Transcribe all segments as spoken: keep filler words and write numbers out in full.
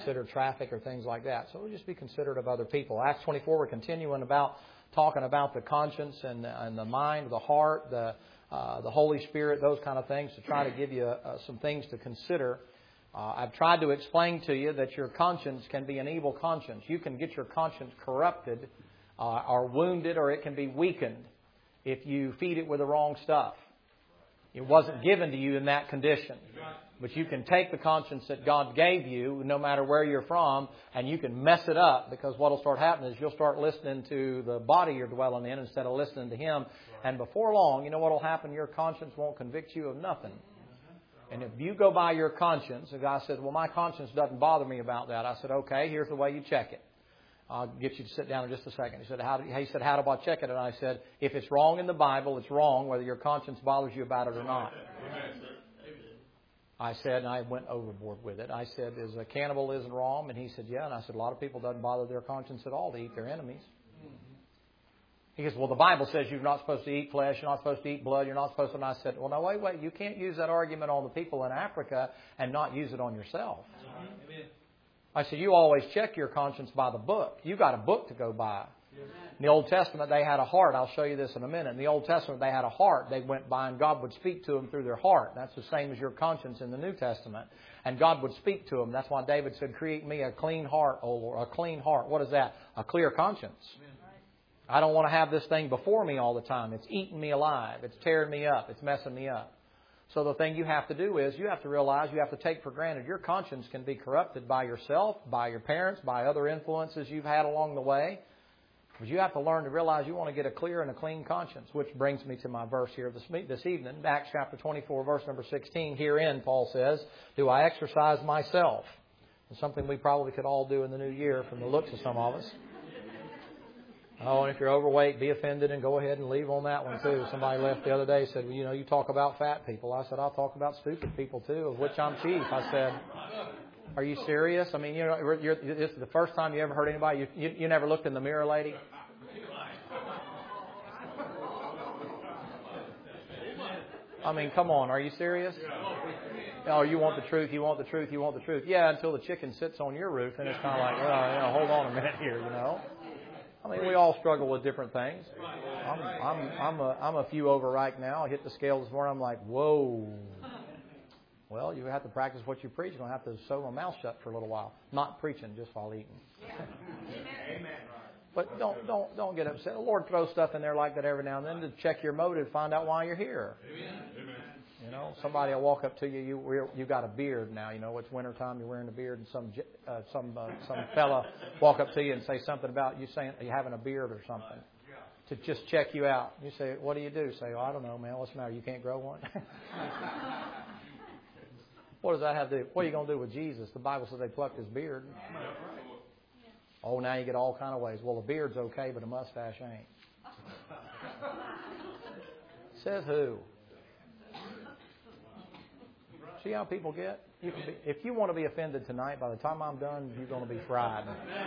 consider traffic or things like that. So we'll just be considerate of other people. Acts twenty-four, we're continuing about talking about the conscience and, and the mind, the heart, the uh, the Holy Spirit, those kind of things, to try to give you uh, some things to consider. Uh, I've tried to explain to you that your conscience can be an evil conscience. You can get your conscience corrupted uh, or wounded, or it can be weakened if you feed it with the wrong stuff. It wasn't given to you in that condition. But you can take the conscience that God gave you, no matter where you're from, and you can mess it up, because what will start happening is you'll start listening to the body you're dwelling in instead of listening to Him. And before long, you know what will happen? Your conscience won't convict you of nothing. And if you go by your conscience, the guy said, well, my conscience doesn't bother me about that. I said, okay, here's the way you check it. I'll get you to sit down in just a second. He said, how do, he said, how do I check it? And I said, if it's wrong in the Bible, it's wrong, whether your conscience bothers you about it or not. I said, and I went overboard with it. I said, is a cannibalism wrong? And he said, yeah. And I said, a lot of people doesn't bother their conscience at all to eat their enemies. He goes, well, the Bible says you're not supposed to eat flesh, you're not supposed to eat blood, you're not supposed to... And I said, well, no, wait, wait. You can't use that argument on the people in Africa and not use it on yourself. Amen. I said, you always check your conscience by the book. You got a book to go by. In the Old Testament, they had a heart. I'll show you this in a minute. In the Old Testament, they had a heart. They went by and God would speak to them through their heart. That's the same as your conscience in the New Testament. And God would speak to them. That's why David said, create me a clean heart, O Lord. A clean heart. What is that? A clear conscience. I don't want to have this thing before me all the time. It's eating me alive. It's tearing me up. It's messing me up. So the thing you have to do is you have to realize, you have to take for granted your conscience can be corrupted by yourself, by your parents, by other influences you've had along the way. But you have to learn to realize you want to get a clear and a clean conscience, which brings me to my verse here this, this evening. Acts chapter twenty-four, verse number sixteen. Herein, Paul says, do I exercise myself? It's something we probably could all do in the new year from the looks of some of us. Oh, and if you're overweight, be offended and go ahead and leave on that one too. Somebody left the other day, said, well, you know, you talk about fat people. I said, I'll talk about stupid people too, of which I'm chief. I said, are you serious? I mean, you know, you're, this is the first time you ever heard anybody. You, you, you never looked in the mirror, lady? I mean, come on. Are you serious? Oh, you want the truth, you want the truth, you want the truth. Yeah, until the chicken sits on your roof, and it's kind of like, well, you know, hold on a minute here, you know. I mean, we all struggle with different things. I'm I'm I'm a I'm a few over right now. I hit the scale this morning. I'm like, whoa. Well, you have to practice what you preach. You're going to have to sew my mouth shut for a little while. Not preaching, just while eating. Amen. But don't don't don't get upset. The Lord throws stuff in there like that every now and then to check your motive, find out why you're here. Amen. You know, somebody will walk up to you. You you got a beard now. You know, it's wintertime. You're wearing a beard, and some uh, some uh, some fella walk up to you and say something about you saying you having a beard or something to just check you out. You say, "What do you do?" Say, "Oh, I don't know, man. What's the matter? You can't grow one." What does that have to do? What are you going to do with Jesus? The Bible says they plucked his beard. Oh, now you get all kind of ways. Well, a beard's okay, but a mustache ain't. Says who? See how people get? You can be, if you want to be offended tonight, by the time I'm done, you're going to be fried.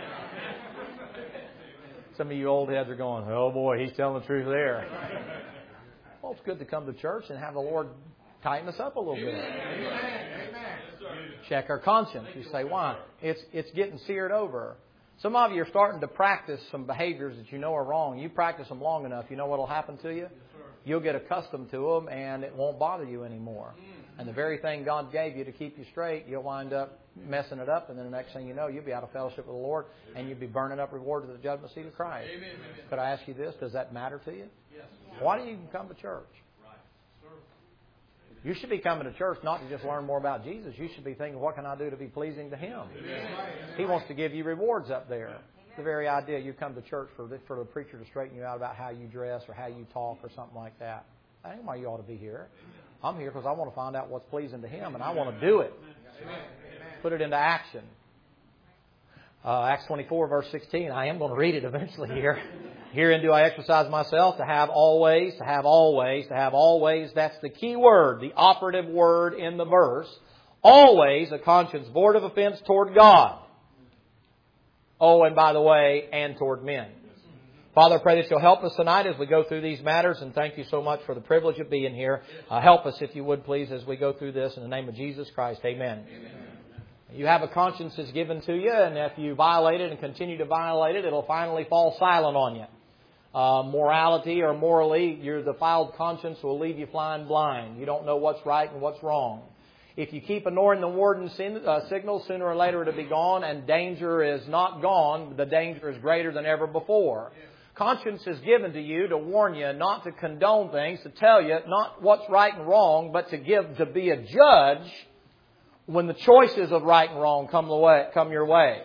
Some of you old heads are going, oh boy, he's telling the truth there. Well, it's good to come to church and have the Lord tighten us up a little bit. Check our conscience. You say, why? It's it's getting seared over. Some of you are starting to practice some behaviors that you know are wrong. You practice them long enough, you know what will happen to you? You'll get accustomed to them and it won't bother you anymore. And the very thing God gave you to keep you straight, you'll wind up messing it up. And then the next thing you know, you'll be out of fellowship with the Lord and you'll be burning up rewards of the judgment seat of Christ. Amen. Could I ask you this? Does that matter to you? Yes. Why do you even come to church? You should be coming to church not to just learn more about Jesus. You should be thinking, what can I do to be pleasing to Him? He wants to give you rewards up there. The very idea you come to church for the, for the preacher to straighten you out about how you dress or how you talk or something like that. That ain't why you ought to be here. I'm here because I want to find out what's pleasing to Him, and I want to do it. Put it into action. Uh, Acts twenty-four, verse sixteen. I am going to read it eventually here. Herein do I exercise myself to have always, to have always, to have always. That's the key word, the operative word in the verse. Always a conscience void of offense toward God. Oh, and by the way, and toward men. Father, I pray that You'll help us tonight as we go through these matters, and thank You so much for the privilege of being here. Uh, help us, if You would, please, as we go through this. In the name of Jesus Christ, amen. Amen. You have a conscience that's given to you, and if you violate it and continue to violate it, it'll finally fall silent on you. Uh, morality or morally, your defiled conscience will leave you flying blind. You don't know what's right and what's wrong. If you keep ignoring the warning uh, signal, sooner or later it'll be gone, and danger is not gone. The danger is greater than ever before. Conscience is given to you to warn you, not to condone things, to tell you not what's right and wrong, but to give to be a judge when the choices of right and wrong come the way, come your way.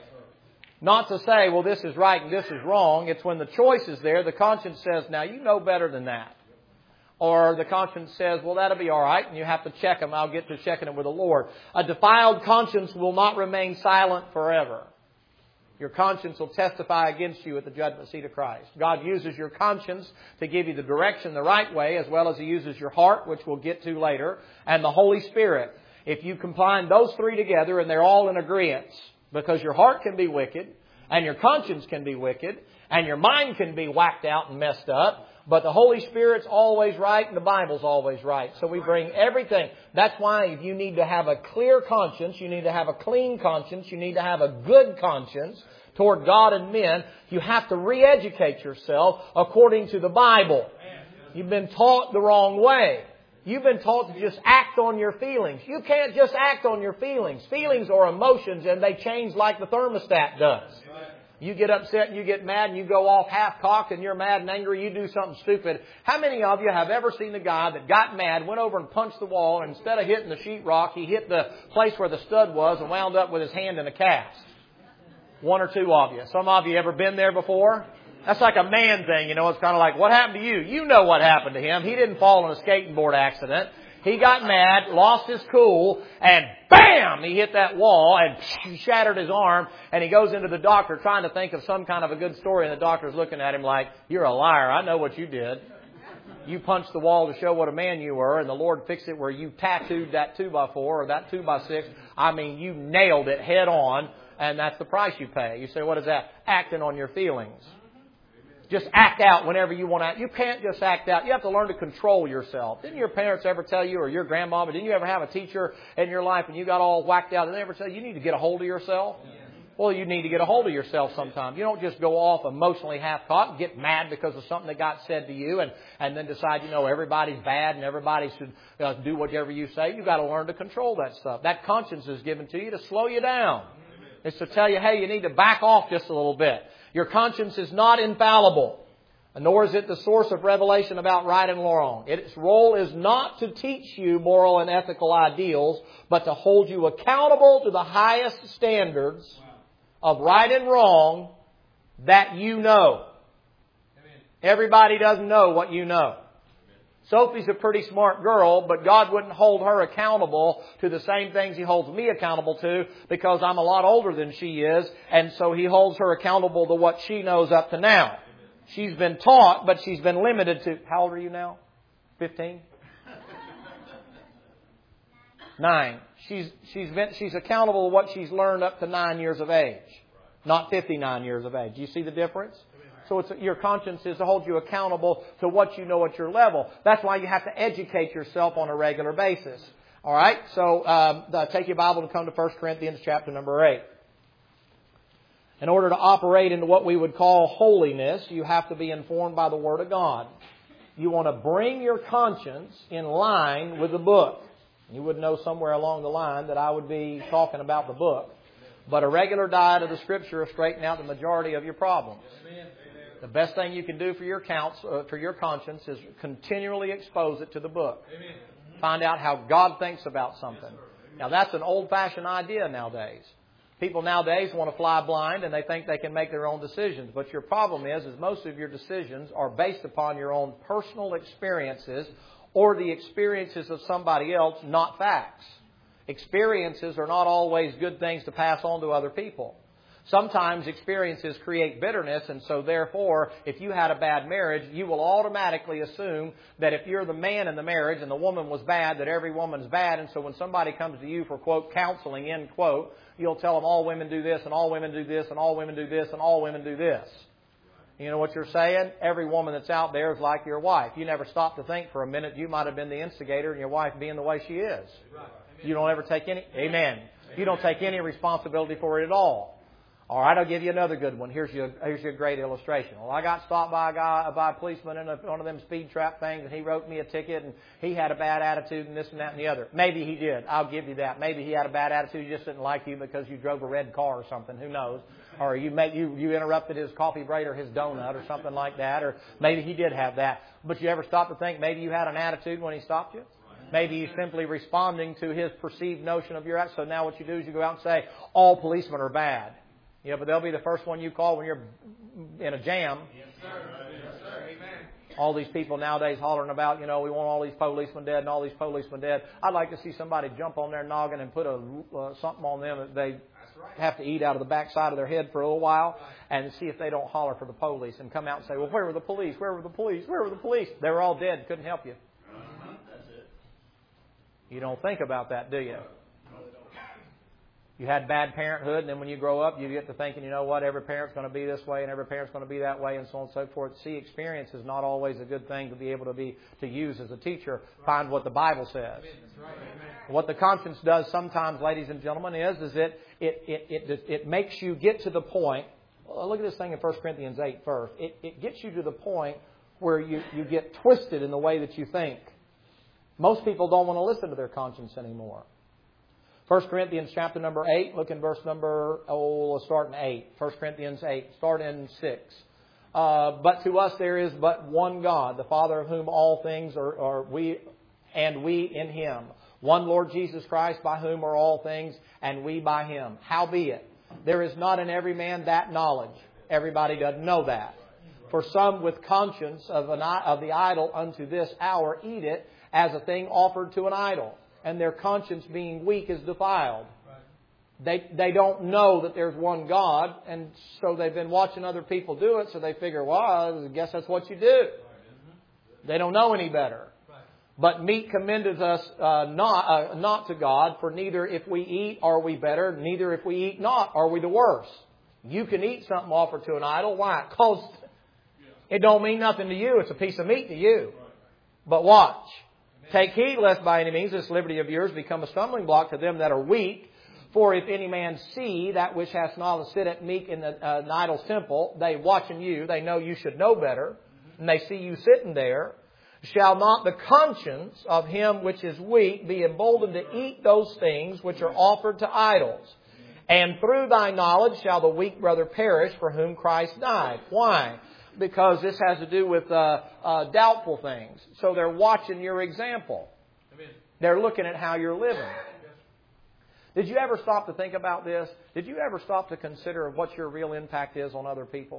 Not to say, well, this is right and this is wrong. It's when the choice is there, the conscience says, now you know better than that. Or the conscience says, well, that'll be all right, and you have to check them. I'll get to checking it with the Lord. A defiled conscience will not remain silent forever. Your conscience will testify against you at the judgment seat of Christ. God uses your conscience to give you the direction the right way, as well as He uses your heart, which we'll get to later, and the Holy Spirit. If you combine those three together, and they're all in agreement, because your heart can be wicked, and your conscience can be wicked, and your mind can be whacked out and messed up, but the Holy Spirit's always right and the Bible's always right. So we bring everything. That's why if you need to have a clear conscience, you need to have a clean conscience, you need to have a good conscience toward God and men, you have to re-educate yourself according to the Bible. You've been taught the wrong way. You've been taught to just act on your feelings. You can't just act on your feelings. Feelings are emotions, and they change like the thermostat does. You get upset and you get mad and you go off half-cocked and you're mad and angry, you do something stupid. How many of you have ever seen a guy that got mad, went over and punched the wall, and instead of hitting the sheetrock, he hit the place where the stud was and wound up with his hand in a cast? One or two of you. Some of you ever been there before? That's like a man thing, you know. It's kind of like, what happened to you? You know what happened to him. He didn't fall in a skating board accident. He got mad, lost his cool, and bam! He hit that wall and shattered his arm. And he goes into the doctor trying to think of some kind of a good story. And the doctor's looking at him like, you're a liar. I know what you did. You punched the wall to show what a man you were. And the Lord fixed it where you tattooed that two by four or that two by six. I mean, you nailed it head on. And that's the price you pay. You say, what is that? Acting on your feelings. Just act out whenever you want to act. You can't just act out. You have to learn to control yourself. Didn't your parents ever tell you, or your grandmama, didn't you ever have a teacher in your life and you got all whacked out? Did they ever tell you, you need to get a hold of yourself? Well, you need to get a hold of yourself sometime. You don't just go off emotionally half-caught and get mad because of something that got said to you and, and then decide, you know, everybody's bad and everybody should uh, do whatever you say. You've got to learn to control that stuff. That conscience is given to you to slow you down. It's to tell you, hey, you need to back off just a little bit. Your conscience is not infallible, nor is it the source of revelation about right and wrong. Its role is not to teach you moral and ethical ideals, but to hold you accountable to the highest standards of right and wrong that you know. Everybody doesn't know what you know. Sophie's a pretty smart girl, but God wouldn't hold her accountable to the same things He holds me accountable to because I'm a lot older than she is, and so He holds her accountable to what she knows up to now. She's been taught, but she's been limited to... How old are you now? Fifteen? Nine. She's she's been she's accountable to what she's learned up to nine years of age, not fifty-nine years of age. Do you see the difference? So it's, your conscience is to hold you accountable to what you know at your level. That's why you have to educate yourself on a regular basis. All right? So um, take your Bible and come to First Corinthians chapter number eight. In order to operate into what we would call holiness, you have to be informed by the Word of God. You want to bring your conscience in line with the book. You would know somewhere along the line that I would be talking about the book. But a regular diet of the Scripture will straighten out the majority of your problems. The best thing you can do for your counts, uh, for your conscience is continually expose it to the book. Amen. Find out how God thinks about something. Now, that's an old-fashioned idea nowadays. People nowadays want to fly blind and they think they can make their own decisions. But your problem is, is most of your decisions are based upon your own personal experiences or the experiences of somebody else, not facts. Experiences are not always good things to pass on to other people. Sometimes experiences create bitterness, and so therefore, if you had a bad marriage, you will automatically assume that if you're the man in the marriage and the woman was bad, that every woman's bad. And so when somebody comes to you for, quote, counseling, end quote, you'll tell them all women do this, and all women do this, and all women do this, and all women do this. You know what you're saying? Every woman that's out there is like your wife. You never stop to think for a minute. You might have been the instigator in your wife being the way she is. You don't ever take any... Amen. You don't take any responsibility for it at all. All right, I'll give you another good one. Here's your here's your great illustration. Well, I got stopped by a guy, by a policeman in a, one of them speed trap things, and he wrote me a ticket, and he had a bad attitude, and this and that and the other. Maybe he did. I'll give you that. Maybe he had a bad attitude. He just didn't like you because you drove a red car or something. Who knows? Or you make you you interrupted his coffee break or his donut or something like that. Or maybe he did have that. But you ever stop to think maybe you had an attitude when he stopped you? Maybe you're simply responding to his perceived notion of your attitude. So now what you do is you go out and say, all policemen are bad. You know, but they'll be the first one you call when you're in a jam. Yes, sir. Yes, sir. Amen. All these people nowadays hollering about, you know, we want all these policemen dead and all these policemen dead. I'd like to see somebody jump on their noggin and put a uh, something on them that they right. have to eat out of the backside of their head for a little while, and see if they don't holler for the police and come out and say, well, where were the police? Where were the police? Where were the police? They were all dead. Couldn't help you. Uh-huh. That's it. You don't think about that, do you? You had bad parenthood, and then when you grow up, you get to thinking, you know what, every parent's going to be this way, and every parent's going to be that way, and so on and so forth. See, experience is not always a good thing to be able to be to use as a teacher. Find what the Bible says. What the conscience does sometimes, ladies and gentlemen, is is it it it it, it makes you get to the point. Well, look at this thing in First Corinthians eight first. It it gets you to the point where you, you get twisted in the way that you think. Most people don't want to listen to their conscience anymore. First Corinthians chapter number eight, look in verse number, oh, let's start in eight. First Corinthians eight, start in six. Uh, but to us there is but one God, the Father of whom all things are, are we, and we in Him. One Lord Jesus Christ, by whom are all things, and we by Him. Howbeit, there is not in every man that knowledge. Everybody doesn't know that. For some with conscience of, an, of the idol unto this hour eat it as a thing offered to an idol. And their conscience being weak is defiled. They they don't know that there's one God, and so they've been watching other people do it, so they figure, well, I guess that's what you do. They don't know any better. But meat commendeth us uh, not uh, not to God, for neither if we eat are we better, neither if we eat not are we the worse. You can eat something offered to an idol. Why? Because it don't mean nothing to you. It's a piece of meat to you. But watch. Take heed lest by any means this liberty of yours become a stumbling block to them that are weak. For if any man see that which hath not sit at meek in the, uh, an idol's temple, they watching you, they know you should know better, and they see you sitting there, shall not the conscience of him which is weak be emboldened to eat those things which are offered to idols? And through thy knowledge shall the weak brother perish for whom Christ died. Why? Because this has to do with uh, uh, doubtful things. So they're watching your example. Amen. They're looking at how you're living. Did you ever stop to think about this? Did you ever stop to consider what your real impact is on other people?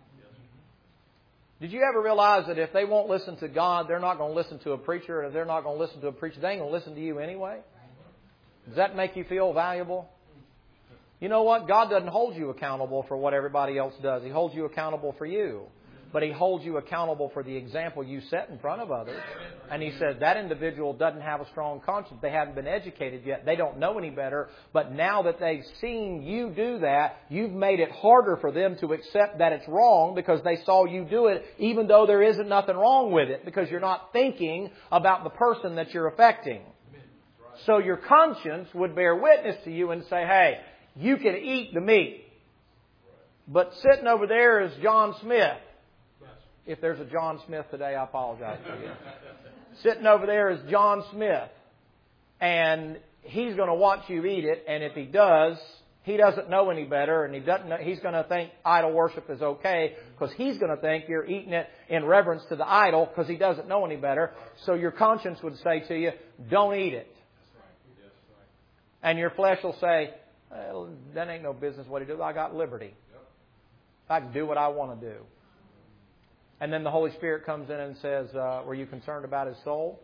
Did you ever realize that if they won't listen to God, they're not going to listen to a preacher, and if they're not going to listen to a preacher, they ain't going to listen to you anyway? Does that make you feel valuable? You know what? God doesn't hold you accountable for what everybody else does. He holds you accountable for you. But He holds you accountable for the example you set in front of others. And He says that individual doesn't have a strong conscience. They haven't been educated yet. They don't know any better. But now that they've seen you do that, you've made it harder for them to accept that it's wrong because they saw you do it, even though there isn't nothing wrong with it, because you're not thinking about the person that you're affecting. So your conscience would bear witness to you and say, hey, you can eat the meat. But sitting over there is John Smith. If there's a John Smith today, I apologize for you. Sitting over there is John Smith. And he's going to watch you eat it. And if he does, he doesn't know any better. And he doesn't know, he's going to think idol worship is okay. Because he's going to think you're eating it in reverence to the idol. Because he doesn't know any better. So your conscience would say to you, don't eat it. And your flesh will say, well, that ain't no business what he do. I got liberty. I can do what I want to do. And then the Holy Spirit comes in and says, uh, were you concerned about his soul?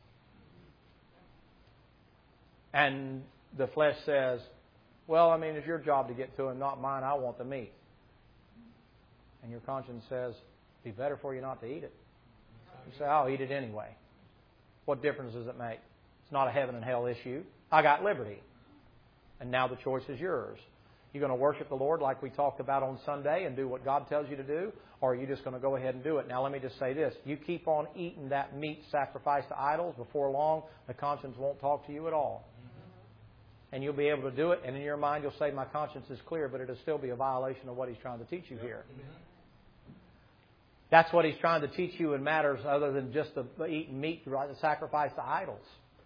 And the flesh says, well, I mean, it's your job to get to him, not mine. I want the meat. And your conscience says, it'd be better for you not to eat it. You say, I'll eat it anyway. What difference does it make? It's not a heaven and hell issue. I got liberty. And now the choice is yours. You're going to worship the Lord like we talked about on Sunday and do what God tells you to do, or are you just going to go ahead and do it? Now let me just say this. You keep on eating that meat sacrificed to idols, before long the conscience won't talk to you at all. And you'll be able to do it, and in your mind you'll say, my conscience is clear, but it'll still be a violation of what He's trying to teach you here. That's what He's trying to teach you in matters other than just the eating meat to sacrifice to idols.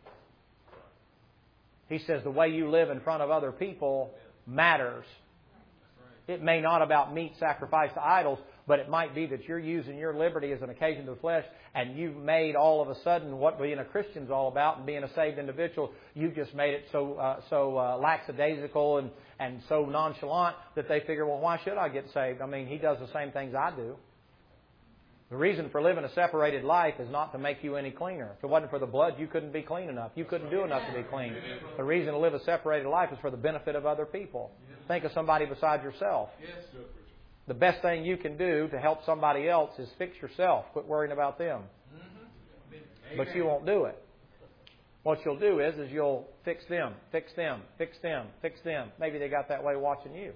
He says the way you live in front of other people matters. It may not about meat sacrificed to idols, but it might be that you're using your liberty as an occasion to the flesh, and you've made all of a sudden what being a Christian's all about and being a saved individual, you've just made it so uh, so uh, lackadaisical and, and so nonchalant that they figure, well, why should I get saved? I mean, He does the same things I do. The reason for living a separated life is not to make you any cleaner. If it wasn't for the blood, you couldn't be clean enough. You couldn't do enough to be clean. The reason to live a separated life is for the benefit of other people. Think of somebody besides yourself. The best thing you can do to help somebody else is fix yourself. Quit worrying about them. But you won't do it. What you'll do is, is you'll fix them, fix them, fix them, fix them. Maybe they got that way watching you.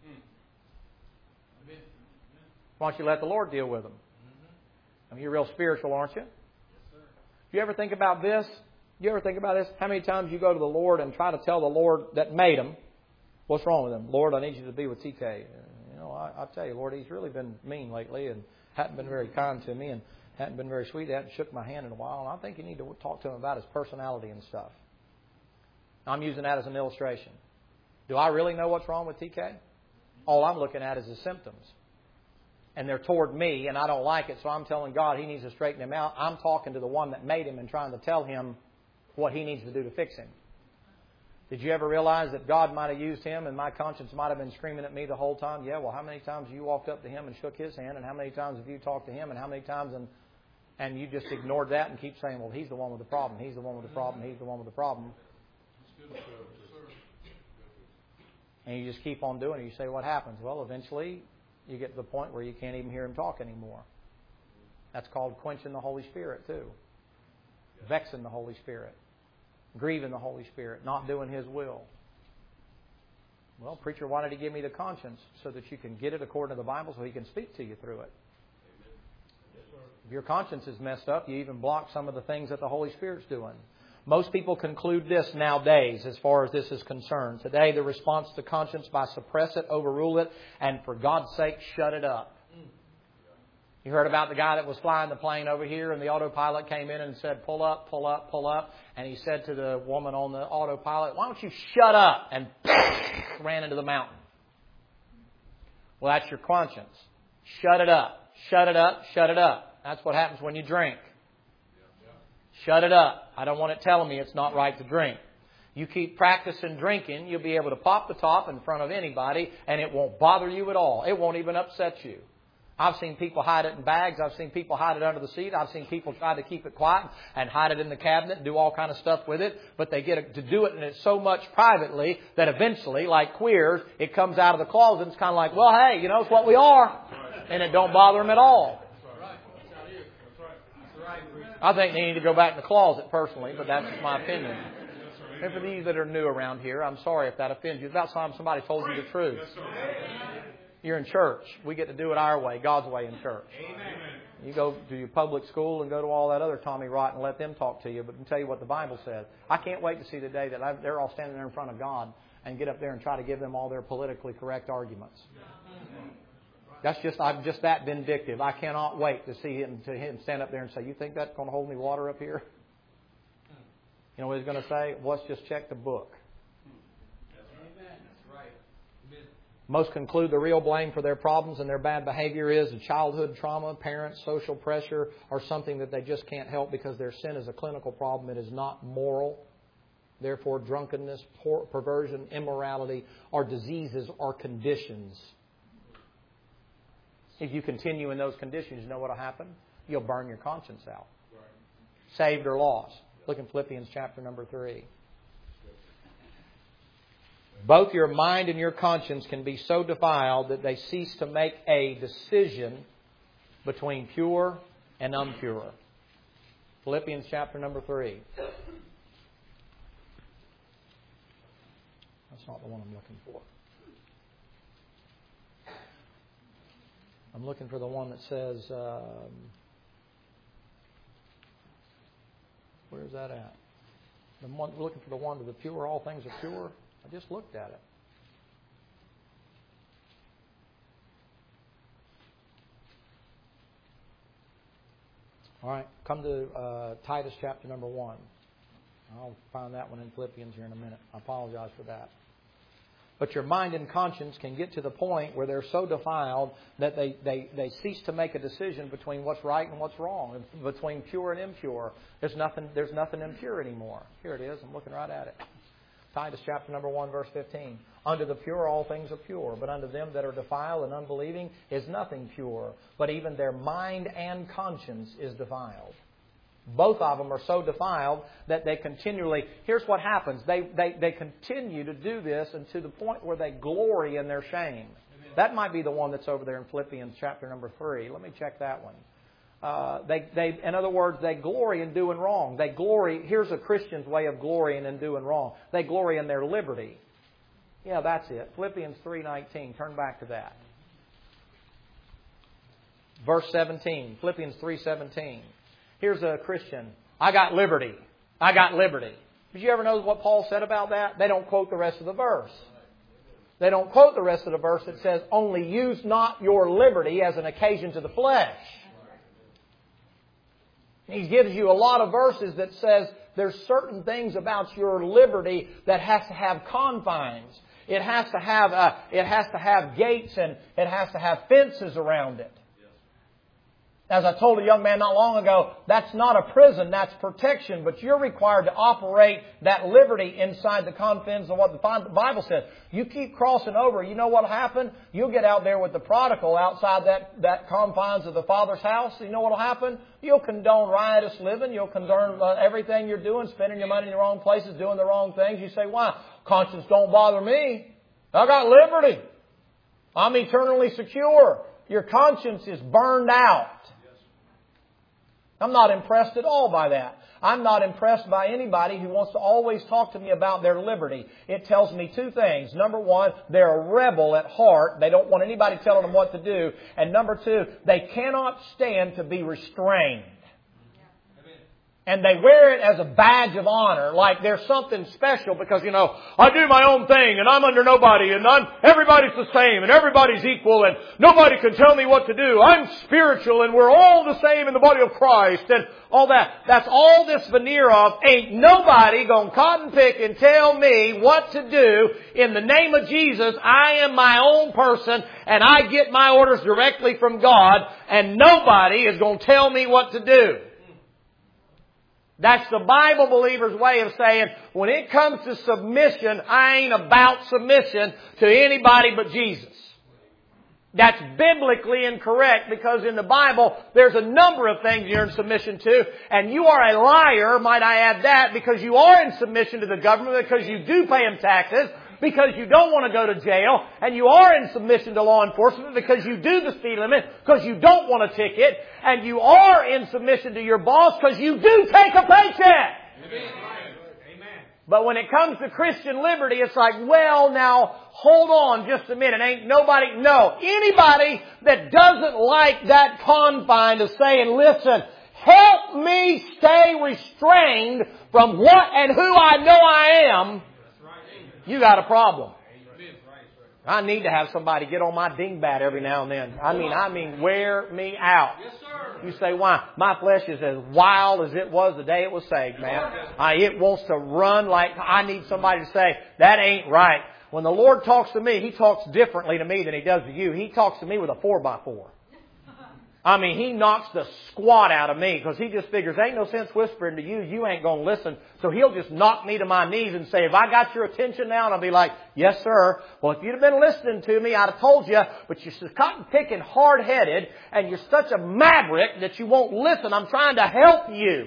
Why don't you let the Lord deal with them? I mean, you're real spiritual, aren't you? Yes, sir. You ever think about this? You ever think about this? How many times you go to the Lord and try to tell the Lord that made him, what's wrong with him? Lord, I need you to be with T K. You know, I, I tell you, Lord, he's really been mean lately and hadn't been very kind to me and hadn't been very sweet. He hadn't shook my hand in a while. And I think you need to talk to him about his personality and stuff. I'm using that as an illustration. Do I really know what's wrong with T K? All I'm looking at is his symptoms. And they're toward me, and I don't like it, so I'm telling God He needs to straighten him out. I'm talking to the one that made him and trying to tell him what he needs to do to fix him. Did you ever realize that God might have used him and my conscience might have been screaming at me the whole time? Yeah, well, how many times have you walked up to him and shook his hand, and how many times have you talked to him, and how many times and and you just ignored that and keep saying, well, he's the one with the problem, he's the one with the problem, he's the one with the problem. And you just keep on doing it. You say, what happens? Well, eventually you get to the point where you can't even hear him talk anymore. That's called quenching the Holy Spirit too. Vexing the Holy Spirit. Grieving the Holy Spirit. Not doing His will. Well, preacher, why did He give me the conscience? So that you can get it according to the Bible so He can speak to you through it. If your conscience is messed up, you even block some of the things that the Holy Spirit's doing. Most people conclude this nowadays as far as this is concerned. Today, the response to conscience by suppress it, overrule it, and for God's sake, shut it up. You heard about the guy that was flying the plane over here and the autopilot came in and said, pull up, pull up, pull up. And he said to the woman on the autopilot, why don't you shut up? And ran into the mountain. Well, that's your conscience. Shut it up, shut it up, shut it up. That's what happens when you drink. Shut it up. I don't want it telling me it's not right to drink. You keep practicing drinking, you'll be able to pop the top in front of anybody and it won't bother you at all. It won't even upset you. I've seen people hide it in bags. I've seen people hide it under the seat. I've seen people try to keep it quiet and hide it in the cabinet and do all kind of stuff with it. But they get to do it and it's so much privately that eventually, like queers, it comes out of the closet and it's kind of like, well, hey, you know, it's what we are. And it don't bother them at all. I think they need to go back in the closet personally, but that's just my opinion. And for these that are new around here, I'm sorry if that offends you. It's about time somebody told you the truth. You're in church. We get to do it our way, God's way in church. You go to your public school and go to all that other Tommy Rot and let them talk to you, but I'll tell you what the Bible says. I can't wait to see the day that I, they're all standing there in front of God and get up there and try to give them all their politically correct arguments. That's just, I'm just that vindictive. I cannot wait to see him, to him stand up there and say, you think that's going to hold me water up here? You know what he's going to say? Well, let's just check the book. Most conclude the real blame for their problems and their bad behavior is a childhood trauma, parents, social pressure, or something that they just can't help because their sin is a clinical problem. It is not moral. Therefore, drunkenness, perversion, immorality are diseases or conditions. If you continue in those conditions, you know what will happen? You'll burn your conscience out. Saved or lost. Look in Philippians chapter number three. Both your mind and your conscience can be so defiled that they cease to make a decision between pure and impure. Philippians chapter number three. That's not the one I'm looking for. I'm looking for the one that says, um, where's that at? I'm looking for the one to the pure, all things are pure. I just looked at it. All right, come to uh, Titus chapter number one. I'll find that one in Philippians here in a minute. I apologize for that. But your mind and conscience can get to the point where they're so defiled that they, they, they cease to make a decision between what's right and what's wrong, between pure and impure. There's nothing, there's nothing impure anymore. Here it is. I'm looking right at it. Titus chapter number one, verse fifteen. Unto the pure all things are pure, but unto them that are defiled and unbelieving is nothing pure, but even their mind and conscience is defiled. Both of them are so defiled that they continually, here's what happens, they, they, they continue to do this and to the point where they glory in their shame. Amen. That might be the one that's over there in Philippians chapter number three. Let me check that one. Uh, they, they, in other words, they glory in doing wrong. They glory, here's a Christian's way of glorying in doing wrong. They glory in their liberty. Yeah, that's it. Philippians three nineteen. Turn back to that. Verse seventeen. Philippians three seventeen. Here's a Christian. I got liberty. I got liberty. Did you ever know what Paul said about that? They don't quote the rest of the verse. They don't quote the rest of the verse that says, only use not your liberty as an occasion to the flesh. He gives you a lot of verses that says there's certain things about your liberty that has to have confines. It has to have uh, it has to have gates and it has to have fences around it. As I told a young man not long ago, that's not a prison, that's protection. But you're required to operate that liberty inside the confines of what the Bible says. You keep crossing over, you know what will happen? You'll get out there with the prodigal outside that, that confines of the Father's house. You know what will happen? You'll condone riotous living. You'll condone uh, everything you're doing, spending your money in the wrong places, doing the wrong things. You say, why? Conscience don't bother me. I got liberty. I'm eternally secure. Your conscience is burned out. I'm not impressed at all by that. I'm not impressed by anybody who wants to always talk to me about their liberty. It tells me two things. Number one, they're a rebel at heart. They don't want anybody telling them what to do. And number two, they cannot stand to be restrained. And they wear it as a badge of honor, like there's something special because, you know, I do my own thing and I'm under nobody and I'm, everybody's the same and everybody's equal and nobody can tell me what to do. I'm spiritual and we're all the same in the body of Christ and all that. That's all this veneer of ain't nobody gonna cotton pick and tell me what to do. In the name of Jesus, I am my own person and I get my orders directly from God and nobody is gonna tell me what to do. That's the Bible believer's way of saying, when it comes to submission, I ain't about submission to anybody but Jesus. That's biblically incorrect because in the Bible, there's a number of things you're in submission to, and you are a liar, might I add that, because you are in submission to the government, because you do pay them taxes, because you don't want to go to jail, and you are in submission to law enforcement because you do the speed limit, because you don't want a ticket, and you are in submission to your boss because you do take a paycheck. Amen. But when it comes to Christian liberty, it's like, well, now, hold on just a minute. Ain't nobody, no. Anybody that doesn't like that confine of saying, listen, help me stay restrained from what and who I know I am, you got a problem. I need to have somebody get on my dingbat every now and then. I mean, I mean, wear me out. Yes, sir. You say, why? My flesh is as wild as it was the day it was saved, man. I, it wants to run like, I need somebody to say, that ain't right. When the Lord talks to me, He talks differently to me than He does to you. He talks to me with a four by four. I mean, He knocks the squat out of me because He just figures, ain't no sense whispering to you. You ain't going to listen. So He'll just knock me to my knees and say, have I got your attention now? And I'll be like, yes, sir. Well, if you'd have been listening to me, I'd have told you, but you're cotton picking, hard-headed, and you're such a maverick that you won't listen. I'm trying to help you.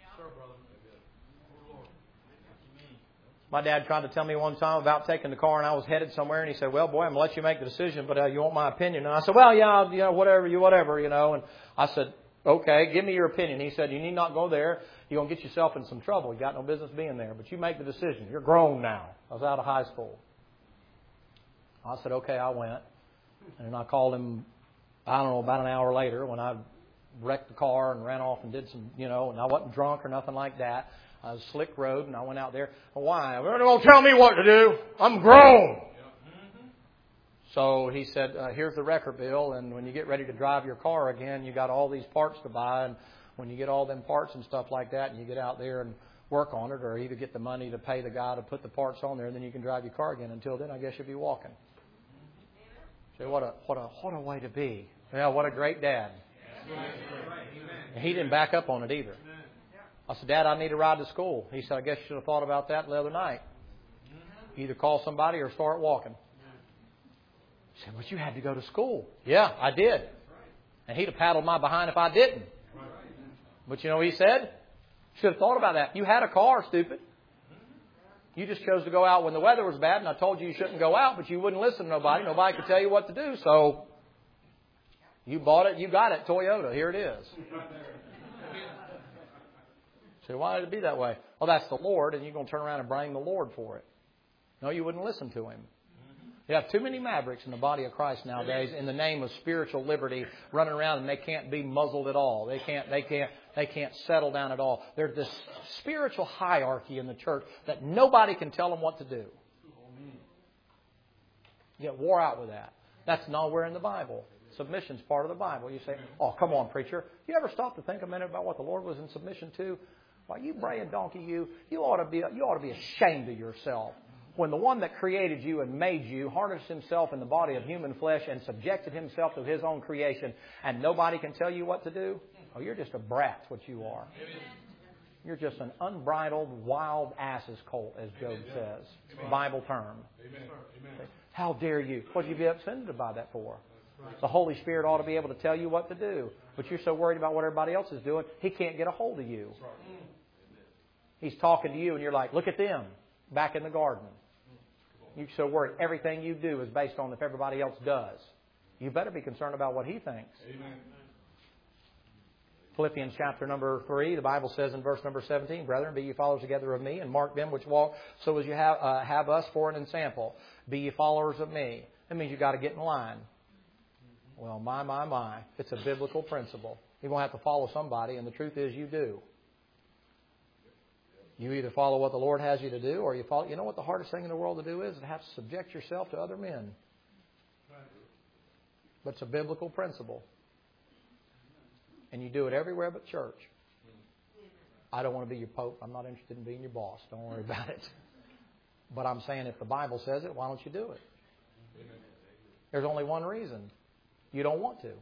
My dad tried to tell me one time about taking the car and I was headed somewhere and he said, well, boy, I'm going to let you make the decision, but uh, you want my opinion? And I said, well, yeah, you know, whatever, you whatever, you know. And I said, okay, give me your opinion. He said, you need not go there. You're going to get yourself in some trouble. You got no business being there, but you make the decision. You're grown now. I was out of high school. I said, okay, I went. And I called him, I don't know, about an hour later when I wrecked the car and ran off and did some, you know, and I wasn't drunk or nothing like that. a slick road, and I went out there. Why? They're going to tell me what to do. I'm grown. So he said, uh, here's the wrecker bill, and when you get ready to drive your car again, you got all these parts to buy, and when you get all them parts and stuff like that, and you get out there and work on it, or either get the money to pay the guy to put the parts on there, and then you can drive your car again. Until then, I guess you'll be walking. So what a what a what a way to be. Yeah, what a great dad. And he didn't back up on it either. I said, Dad, I need a ride to school. He said, I guess you should have thought about that the other night. Either call somebody or start walking. I said, but you had to go to school. Yeah, I did. And he'd have paddled my behind if I didn't. But you know what he said? Should have thought about that. You had a car, stupid. You just chose to go out when the weather was bad, and I told you you shouldn't go out, but you wouldn't listen to nobody. Nobody could tell you what to do. So you bought it, you got it, Toyota. Here it is. So why did it be that way? Well, that's the Lord, and you're going to turn around and blame the Lord for it. No, you wouldn't listen to Him. You have too many mavericks in the body of Christ nowadays in the name of spiritual liberty running around, and they can't be muzzled at all. They can't, they can't, they can't settle down at all. There's this spiritual hierarchy in the church that nobody can tell them what to do. You get wore out with that. That's nowhere in the Bible. Submission's part of the Bible. You say, oh, come on, preacher. You ever stop to think a minute about what the Lord was in submission to? Why, you braying donkey, you, you ought to be, you ought to be ashamed of yourself. When the one that created you and made you harnessed Himself in the body of human flesh and subjected Himself to His own creation, and nobody can tell you what to do, oh, you're just a brat, what you are. You're just an unbridled, wild ass's colt, as Job says. Bible term. How dare you? What would you be offended by that for? The Holy Spirit ought to be able to tell you what to do. But you're so worried about what everybody else is doing, He can't get a hold of you. He's talking to you, and you're like, look at them back in the garden. You're so worried everything you do is based on if everybody else does. You better be concerned about what He thinks. Amen. Philippians chapter number three, the Bible says in verse number seventeen, Brethren, be ye followers together of me, and mark them which walk so as you have, uh, have us for an ensample. Be ye followers of me. That means you've got to get in line. Well, my, my, my. It's a biblical principle. You're going to have to follow somebody, and the truth is you do. You either follow what the Lord has you to do, or you follow... You know what the hardest thing in the world to do is? To have to subject yourself to other men. But it's a biblical principle. And you do it everywhere but church. I don't want to be your pope. I'm not interested in being your boss. Don't worry about it. But I'm saying if the Bible says it, why don't you do it? There's only one reason. You don't want to.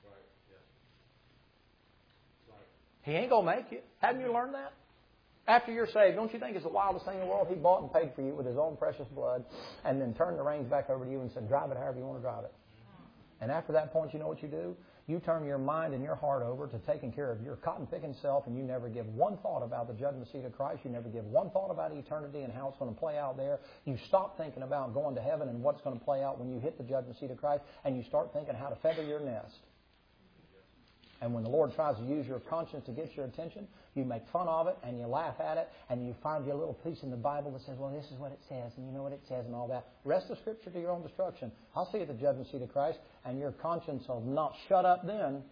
He ain't going to make you. Haven't you learned that? After you're saved, don't you think it's the wildest thing in the world? He bought and paid for you with His own precious blood and then turned the reins back over to you and said, drive it however you want to drive it. And after that point, you know what you do? You turn your mind and your heart over to taking care of your cotton-picking self, and you never give one thought about the judgment seat of Christ. You never give one thought about eternity and how it's going to play out there. You stop thinking about going to heaven and what's going to play out when you hit the judgment seat of Christ, and you start thinking how to feather your nest. And when the Lord tries to use your conscience to get your attention, you make fun of it and you laugh at it, and you find your little piece in the Bible that says, well, this is what it says, and you know what it says and all that. Rest the Scripture to your own destruction. I'll see you at the judgment seat of Christ, and your conscience will not shut up then.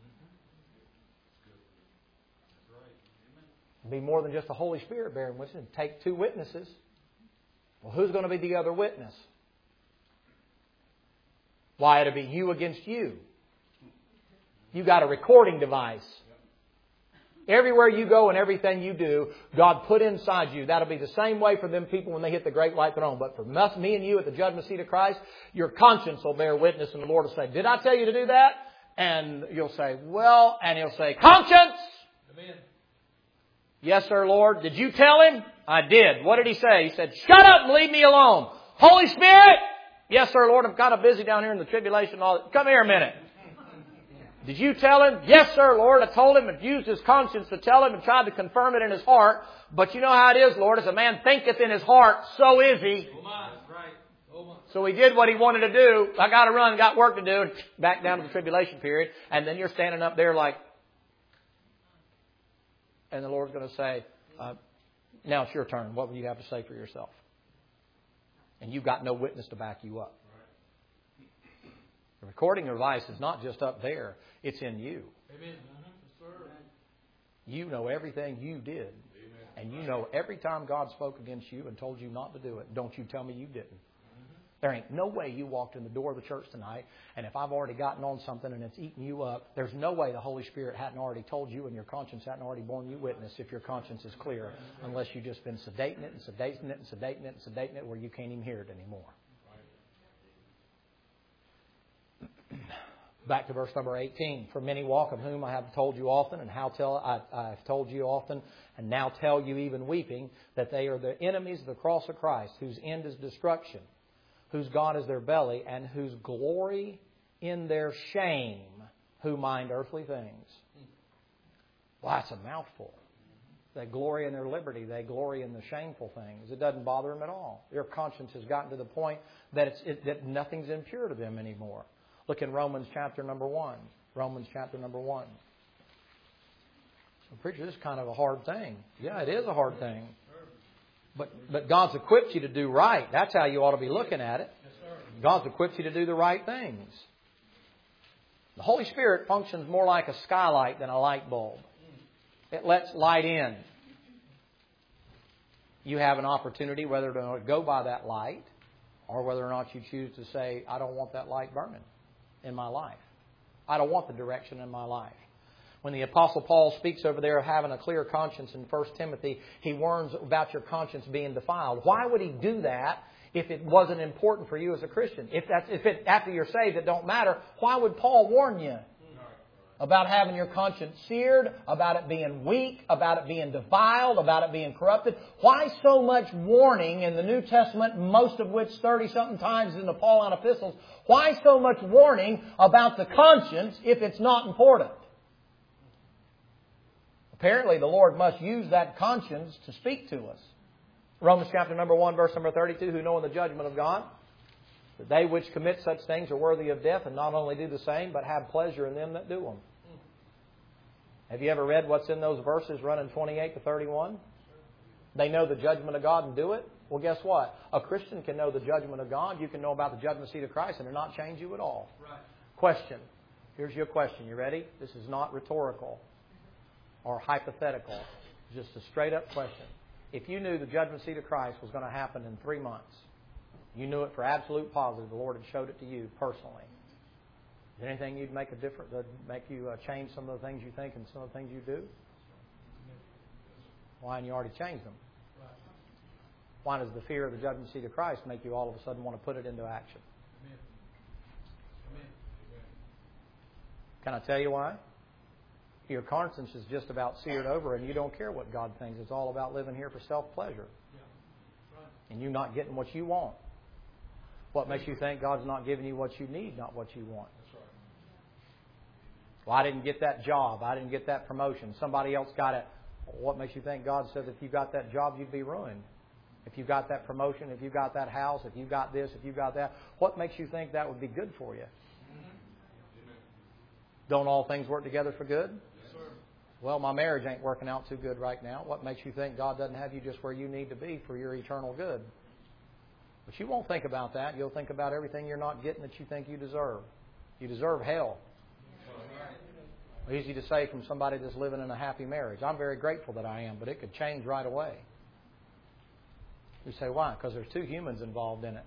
Be more than just the Holy Spirit bearing witness. Take two witnesses. Well, who's going to be the other witness? Why, it'll be you against you. You got a recording device. Everywhere you go and everything you do, God put inside you. That'll be the same way for them people when they hit the great white throne. But for me and you at the judgment seat of Christ, your conscience will bear witness, and the Lord will say, did I tell you to do that? And you'll say, well, and He'll say, conscience! Amen. Yes, sir, Lord. Did you tell him? I did. What did He say? He said, shut up and leave me alone. Holy Spirit! Yes, sir, Lord. I'm kind of busy down here in the tribulation. Come here a minute. Did you tell him? Yes, sir, Lord. I told him and used his conscience to tell him and tried to confirm it in his heart. But you know how it is, Lord. As a man thinketh in his heart, so is he. So he did what he wanted to do. I got to run, got work to do, and back down to the tribulation period. And then you're standing up there like, and the Lord's going to say, uh, now it's your turn. What will you have to say for yourself? And you've got no witness to back you up. The recording device is not just up there. It's in you. Amen. You know everything you did. Amen. And you know every time God spoke against you and told you not to do it, don't you tell me you didn't. There ain't no way you walked in the door of the church tonight, and if I've already gotten on something and it's eating you up, there's no way the Holy Spirit hadn't already told you and your conscience hadn't already borne you witness if your conscience is clear, unless you've just been sedating it and sedating it and sedating it and sedating it where you can't even hear it anymore. Back to verse number eighteen. For many walk, of whom I have told you often, and how tell I, I have told you often, and now tell you even weeping, that they are the enemies of the cross of Christ, whose end is destruction, whose God is their belly, and whose glory in their shame, who mind earthly things. Well, that's a mouthful. They glory in their liberty. They glory in the shameful things. It doesn't bother them at all. Their conscience has gotten to the point that it's it, that nothing's impure to them anymore. Look in Romans chapter number one. Romans chapter number one. So, preacher, this is kind of a hard thing. Yeah, it is a hard thing. But but God's equipped you to do right. That's how you ought to be looking at it. God's equipped you to do the right things. The Holy Spirit functions more like a skylight than a light bulb. It lets light in. You have an opportunity whether to go by that light or whether or not you choose to say, I don't want that light burning in my life. I don't want the direction in my life. When the Apostle Paul speaks over there of having a clear conscience in First Timothy, he warns about your conscience being defiled. Why would he do that if it wasn't important for you as a Christian? If that's if it after you're saved it don't matter, why would Paul warn you about having your conscience seared, about it being weak, about it being defiled, about it being corrupted? Why so much warning in the New Testament, most of which thirty-something times in the Pauline epistles? Why so much warning about the conscience if it's not important? Apparently, the Lord must use that conscience to speak to us. Romans chapter number one, verse number thirty-two, who know in the judgment of God, that they which commit such things are worthy of death, and not only do the same, but have pleasure in them that do them. Have you ever read what's in those verses running twenty-eight to thirty-one? They know the judgment of God and do it. Well, guess what? A Christian can know the judgment of God. You can know about the judgment seat of Christ and it not change you at all. Right. Question. Here's your question. You ready? This is not rhetorical or hypothetical. Just a straight up question. If you knew the judgment seat of Christ was going to happen in three months, you knew it for absolute positive, the Lord had showed it to you personally, is there anything you'd make a difference, that make you uh, change some of the things you think and some of the things you do? Why? And you already changed them. Why does the fear of the judgment seat of Christ make you all of a sudden want to put it into action? Can I tell you why? Your conscience is just about seared over and you don't care what God thinks. It's all about living here for self-pleasure. And you not getting what you want. What makes you think God's not giving you what you need, not what you want? Well, I didn't get that job. I didn't get that promotion. Somebody else got it. What makes you think God says if you got that job, you'd be ruined? If you got that promotion, if you got that house, if you got this, if you got that, what makes you think that would be good for you? Don't all things work together for good? Well, my marriage ain't working out too good right now. What makes you think God doesn't have you just where you need to be for your eternal good? But you won't think about that. You'll think about everything you're not getting that you think you deserve. You deserve hell. Easy to say from somebody that's living in a happy marriage. I'm very grateful that I am, but it could change right away. You say, why? Because there's two humans involved in it.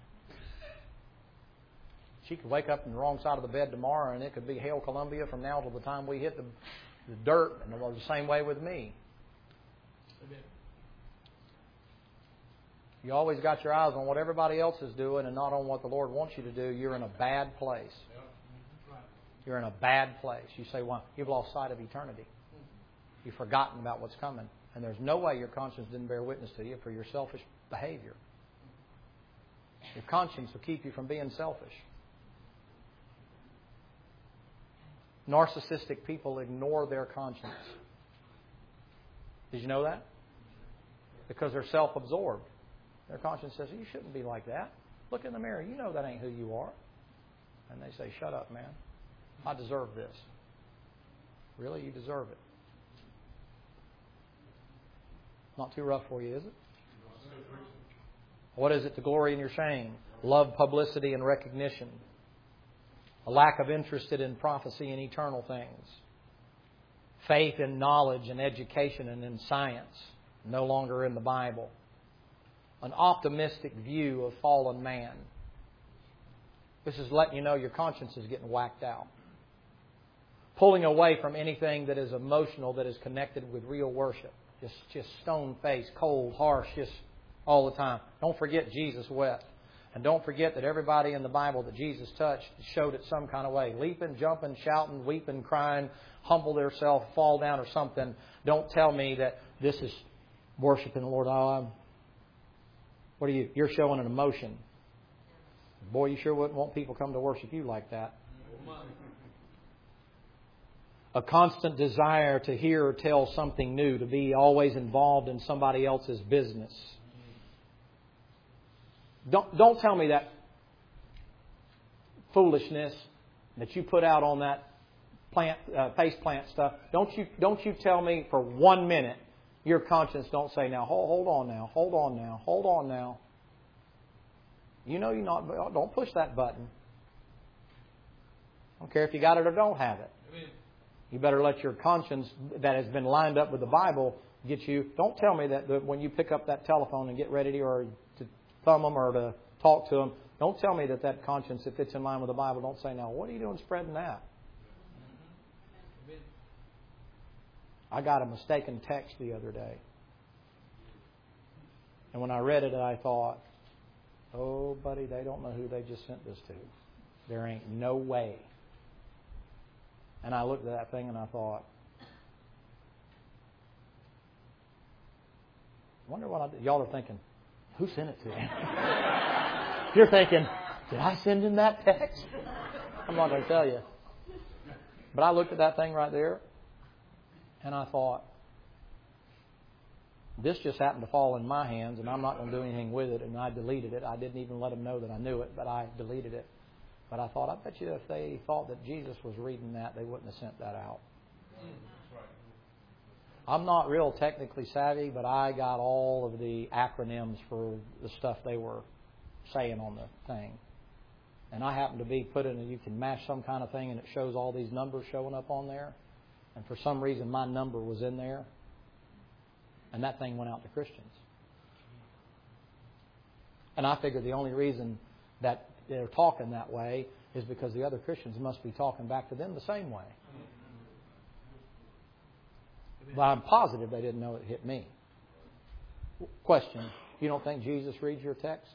She could wake up on the wrong side of the bed tomorrow and it could be Hail Columbia from now till the time we hit the, the dirt. And it was the same way with me. You always got your eyes on what everybody else is doing and not on what the Lord wants you to do. You're in a bad place. You're in a bad place. You say, well, you've lost sight of eternity. You've forgotten about what's coming. And there's no way your conscience didn't bear witness to you for your selfish behavior. Your conscience will keep you from being selfish. Narcissistic people ignore their conscience. Did you know that? Because they're self-absorbed. Their conscience says, you shouldn't be like that. Look in the mirror. You know that ain't who you are. And they say, shut up, man. I deserve this. Really? You deserve it. Not too rough for you, is it? What is it to glory in your shame? Love publicity and recognition. A lack of interest in prophecy and eternal things. Faith in knowledge and education and in science. no longer in the Bible. An optimistic view of fallen man. This is letting you know your conscience is getting whacked out. Pulling away from anything that is emotional, that is connected with real worship. Just, just stone-faced, cold, harsh, just all the time. Don't forget Jesus wept. And don't forget that everybody in the Bible that Jesus touched showed it some kind of way. Leaping, jumping, shouting, weeping, crying, humble themselves, fall down or something. Don't tell me that this is worshiping the Lord. Oh, I'm, what are you? You're showing an emotion. Boy, you sure wouldn't want people come to worship you like that. A constant desire to hear or tell something new, to be always involved in somebody else's business. Don't, don't tell me that foolishness that you put out on that plant, uh, face plant stuff. Don't you, don't you tell me for one minute your conscience don't say, now, hold, hold on now, hold on now, hold on now. You know you're not, don't push that button. I don't care if you got it or don't have it. Amen. You better let your conscience that has been lined up with the Bible get you. Don't tell me that when you pick up that telephone and get ready to, or to thumb them or to talk to them, don't tell me that that conscience, if it's in line with the Bible, don't say, now, what are you doing spreading that? I got a mistaken text the other day. And when I read it, I thought, oh, buddy, they don't know who they just sent this to. There ain't no way. And I looked at that thing and I thought, I wonder what I did. Y'all are thinking, who sent it to him? You're thinking, did I send him that text? I'm not going to tell you. But I looked at that thing right there and I thought, this just happened to fall in my hands and I'm not going to do anything with it, and I deleted it. I didn't even let them know that I knew it, but I deleted it. But I thought, I bet you if they thought that Jesus was reading that, they wouldn't have sent that out. I'm not real technically savvy, but I got all of the acronyms for the stuff they were saying on the thing. And I happened to be put in, a, you can mash some kind of thing and it shows all these numbers showing up on there. And for some reason my number was in there. And that thing went out to Christians. And I figured the only reason that they're talking that way is because the other Christians must be talking back to them the same way. But I'm positive they didn't know it hit me. Question, you don't think Jesus reads your texts?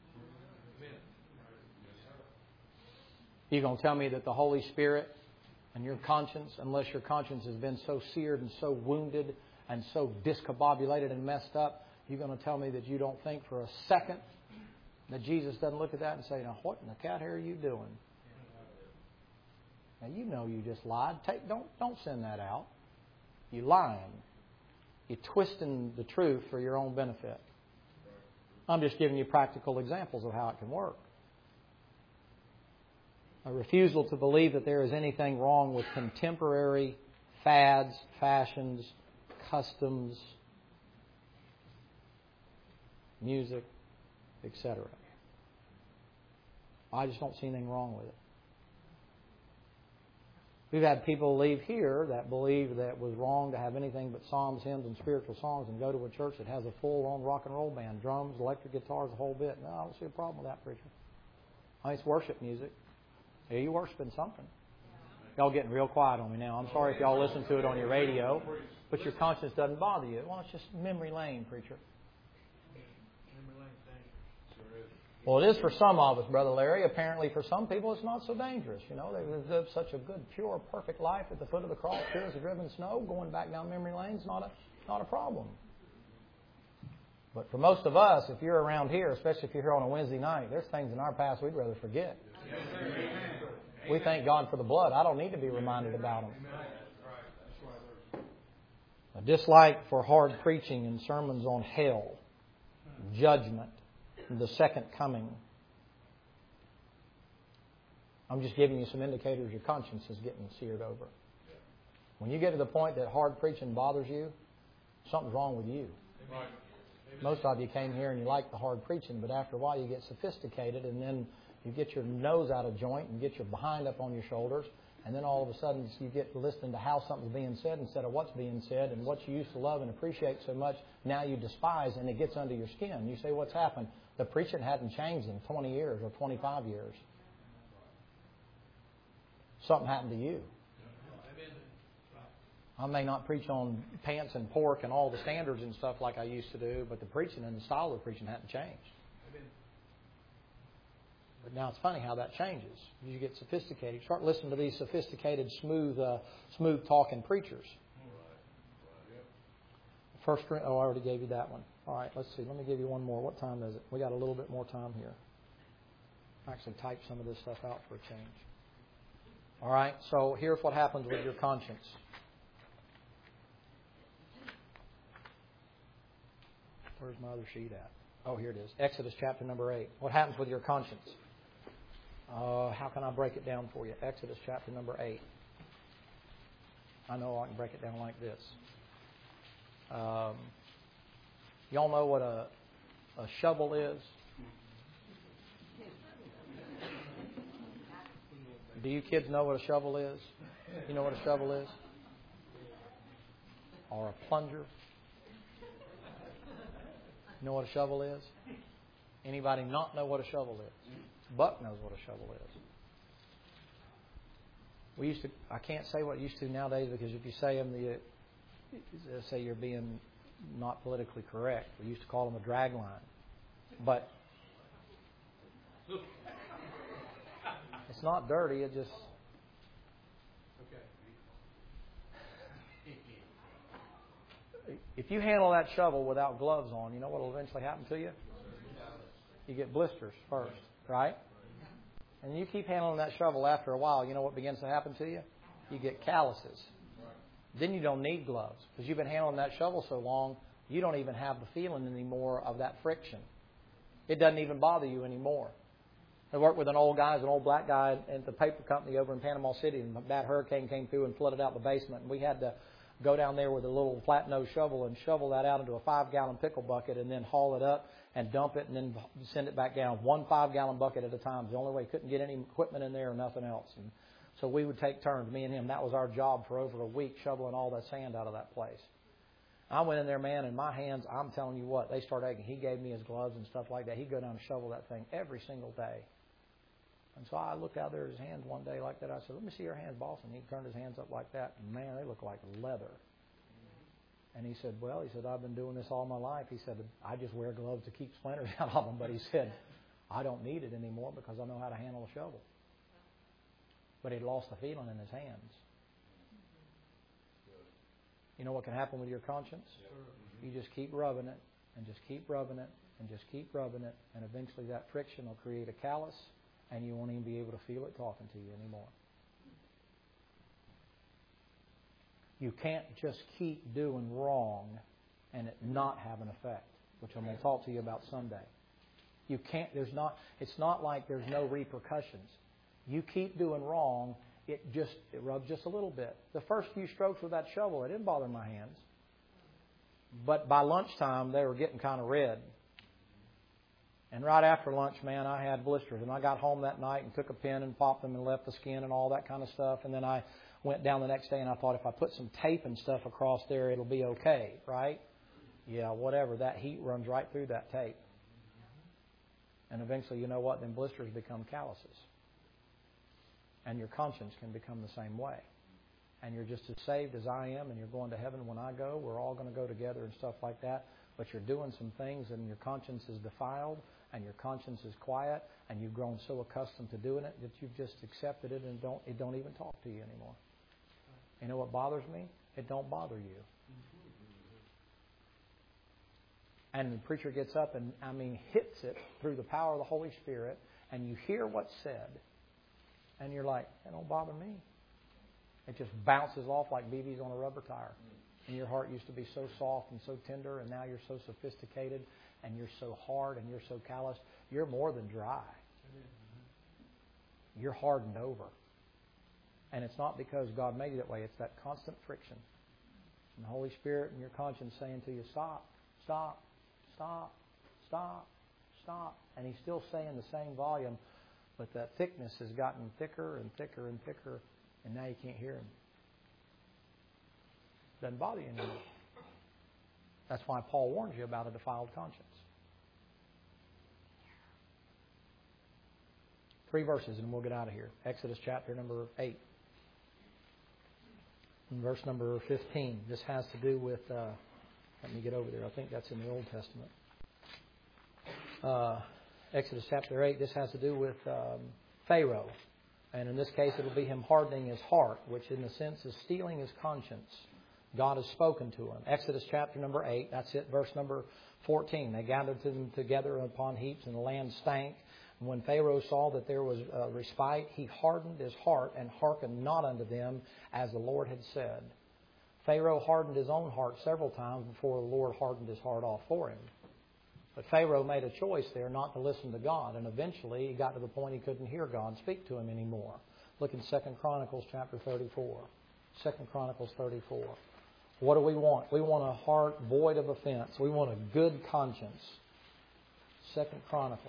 You going to tell me that the Holy Spirit and your conscience, unless your conscience has been so seared and so wounded and so discombobulated and messed up, you're going to tell me that you don't think for a second that Jesus doesn't look at that and say, now what in the cat hair are you doing? Now you know you just lied. Take, don't, don't send that out. You're lying. You're twisting the truth for your own benefit. I'm just giving you practical examples of how it can work. A refusal to believe that there is anything wrong with contemporary fads, fashions, customs, music, et cetera. I just don't see anything wrong with it. We've had people leave here that believe that it was wrong to have anything but psalms, hymns, and spiritual songs and go to a church that has a full-on rock and roll band, drums, electric guitars, the whole bit. No, I don't see a problem with that, preacher. I mean, it's worship music. Yeah, you're worshiping something. Y'all getting real quiet on me now. I'm sorry if y'all listen to it on your radio, but your conscience doesn't bother you. Well, it's just memory lane, preacher. Well, it is for some of us, Brother Larry. Apparently for some people it's not so dangerous. You know, they live such a good, pure, perfect life at the foot of the cross, pure as the driven snow. Going back down memory lane's not a, not a problem. But for most of us, if you're around here, especially if you're here on a Wednesday night, there's things in our past we'd rather forget. We thank God for the blood. I don't need to be reminded about them. A dislike for hard preaching and sermons on hell, judgment, the second coming. I'm just giving you some indicators your conscience is getting seared over. When you get to the point that hard preaching bothers you, something's wrong with you. Most of you came here and you like the hard preaching, but after a while you get sophisticated and then You get your nose out of joint and get your behind up on your shoulders, and then all of a sudden you get listening to how something's being said instead of what's being said, and what you used to love and appreciate so much, now you despise, and it gets under your skin. You say, what's happened? The preaching hadn't changed in twenty years or twenty-five years. Something happened to you. I may not preach on pants and pork and all the standards and stuff like I used to do, but the preaching and the style of the preaching hadn't changed. But now it's funny how that changes. You get sophisticated. You start listening to these sophisticated, smooth, uh, smooth talking preachers. First, oh, I already gave you that one. All right, let's see. Let me give you one more. What time is it? We got a little bit more time here. I actually typed some of this stuff out for a change. All right, so here's what happens with your conscience. Where's my other sheet at? Oh, here it is. Exodus chapter number eight. What happens with your conscience? Uh, how can I break it down for you? Exodus chapter number eight. I know I can break it down like this. Um, y'all know what a, a shovel is? Do you kids know what a shovel is? You know what a shovel is? Or a plunger? You know what a shovel is? Anybody not know what a shovel is? Buck knows what a shovel is. We used to. I can't say what I used to nowadays because if you say them, the say you're being not politically correct. We used to call them a drag line, but it's not dirty. It just. If you handle that shovel without gloves on, you know what will eventually happen to you? You get blisters first, right? And you keep handling that shovel after a while, you know what begins to happen to you? You get calluses. Then you don't need gloves because you've been handling that shovel so long, you don't even have the feeling anymore of that friction. It doesn't even bother you anymore. I worked with an old guy, an old black guy at the paper company over in Panama City, and a bad hurricane came through and flooded out the basement, and we had to go down there with a little flat nose shovel and shovel that out into a five gallon pickle bucket and then haul it up and dump it and then send it back down. One five gallon bucket at a time. The only way. Couldn't get any equipment in there or nothing else. And so we would take turns, me and him. That was our job for over a week, shoveling all that sand out of that place. I went in there, man, and my hands, I'm telling you what, they started aching. He gave me his gloves and stuff like that. He'd go down and shovel that thing every single day. And so I looked out there at his hands one day like that. I said, let me see your hands, boss. And he turned his hands up like that. And, man, they look like leather. And he said, well, he said, I've been doing this all my life. He said, I just wear gloves to keep splinters out of them. But he said, I don't need it anymore because I know how to handle a shovel. But he'd lost the feeling in his hands. You know what can happen with your conscience? You just keep rubbing it and just keep rubbing it and just keep rubbing it. And eventually that friction will create a callus and you won't even be able to feel it talking to you anymore. You can't just keep doing wrong and it not have an effect, which I'm going to talk to you about Sunday. You can't, there's not, it's not like there's no repercussions. You keep doing wrong, it just, it rubs just a little bit. The first few strokes with that shovel, it didn't bother my hands. But by lunchtime, they were getting kind of red. And right after lunch, man, I had blisters. And I got home that night and took a pin and popped them and left the skin and all that kind of stuff. And then I went down the next day and I thought if I put some tape and stuff across there, it'll be okay, right? Yeah, whatever. That heat runs right through that tape. And eventually, you know what? Then blisters become calluses. And your conscience can become the same way. And you're just as saved as I am and you're going to heaven when I go. We're all going to go together and stuff like that. But you're doing some things and your conscience is defiled and your conscience is quiet and you've grown so accustomed to doing it that you've just accepted it and don't it don't even talk to you anymore. You know what bothers me? It don't bother you. And the preacher gets up and, I mean, hits it through the power of the Holy Spirit and you hear what's said and you're like, it don't bother me. It just bounces off like B Bs on a rubber tire. And your heart used to be so soft and so tender, and now you're so sophisticated, and you're so hard, and you're so calloused. You're more than dry. You're hardened over. And it's not because God made you that way. It's that constant friction. And the Holy Spirit and your conscience saying to you, stop, stop, stop, stop, stop. And He's still saying the same volume, But that thickness has gotten thicker and thicker and thicker, and now you can't hear Him. Doesn't bother you anymore. That's why Paul warns you about a defiled conscience. Three verses and we'll get out of here. Exodus chapter number eight. And verse number fifteen. This has to do with, uh, let me get over there. I think that's in the Old Testament. Uh, Exodus chapter eight. This has to do with um, Pharaoh. And in this case, it will be him hardening his heart, which in a sense is stealing his conscience. God has spoken to him. Exodus chapter number eight. That's it. Verse number fourteen. They gathered them together upon heaps, and the land stank. And when Pharaoh saw that there was a respite, he hardened his heart and hearkened not unto them, as the Lord had said. Pharaoh hardened his own heart several times before the Lord hardened his heart off for him. But Pharaoh made a choice there not to listen to God, and eventually he got to the point he couldn't hear God speak to him anymore. Look in Second Chronicles chapter thirty-four. Second Chronicles thirty-four. What do we want? We want a heart void of offense. We want a good conscience. Second Chronicles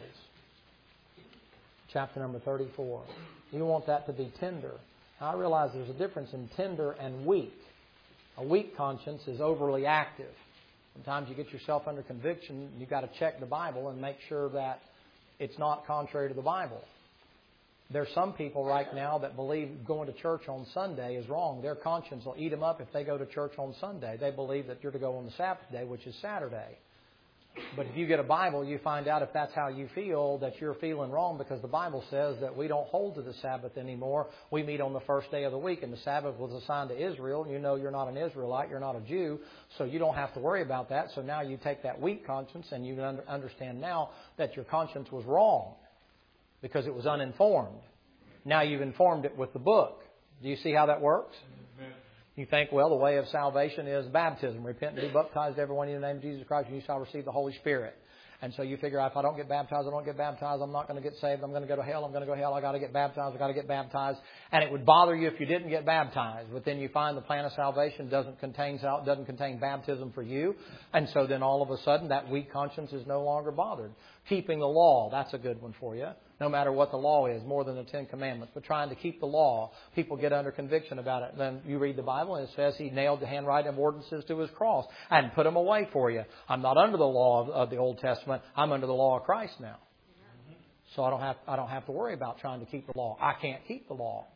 chapter number thirty-four. You want that to be tender. Now, I realize there's a difference in tender and weak. A weak conscience is overly active. Sometimes you get yourself under conviction. You've got to check the Bible and make sure that it's not contrary to the Bible. There's some people right now that believe going to church on Sunday is wrong. Their conscience will eat them up if they go to church on Sunday. They believe that you're to go on the Sabbath day, which is Saturday. But if you get a Bible, you find out if that's how you feel, that you're feeling wrong, because the Bible says that we don't hold to the Sabbath anymore. We meet on the first day of the week, and the Sabbath was assigned to Israel. You know you're not an Israelite, you're not a Jew, so you don't have to worry about that. So now you take that weak conscience, and you understand now that your conscience was wrong because it was uninformed. Now you've informed it with the book. Do you see how that works? You think, well, the way of salvation is baptism. Repent and be baptized, everyone, in the name of Jesus Christ, and you shall receive the Holy Spirit. And so you figure, if I don't get baptized, I don't get baptized, I'm not going to get saved, I'm going to go to hell, I'm going to go to hell, I've got to get baptized, I've got to get baptized. And it would bother you if you didn't get baptized. But then you find the plan of salvation doesn't contain, doesn't contain baptism for you. And so then all of a sudden that weak conscience is no longer bothered. Keeping the law, that's a good one for you. No matter what the law is, more than the Ten Commandments. But trying to keep the law, people get under conviction about it. Then you read the Bible and it says He nailed the handwriting of ordinances to His cross and put them away for you. I'm not under the law of, of the Old Testament. I'm under the law of Christ now. So I don't have I don't have to worry about trying to keep the law. I can't keep the law.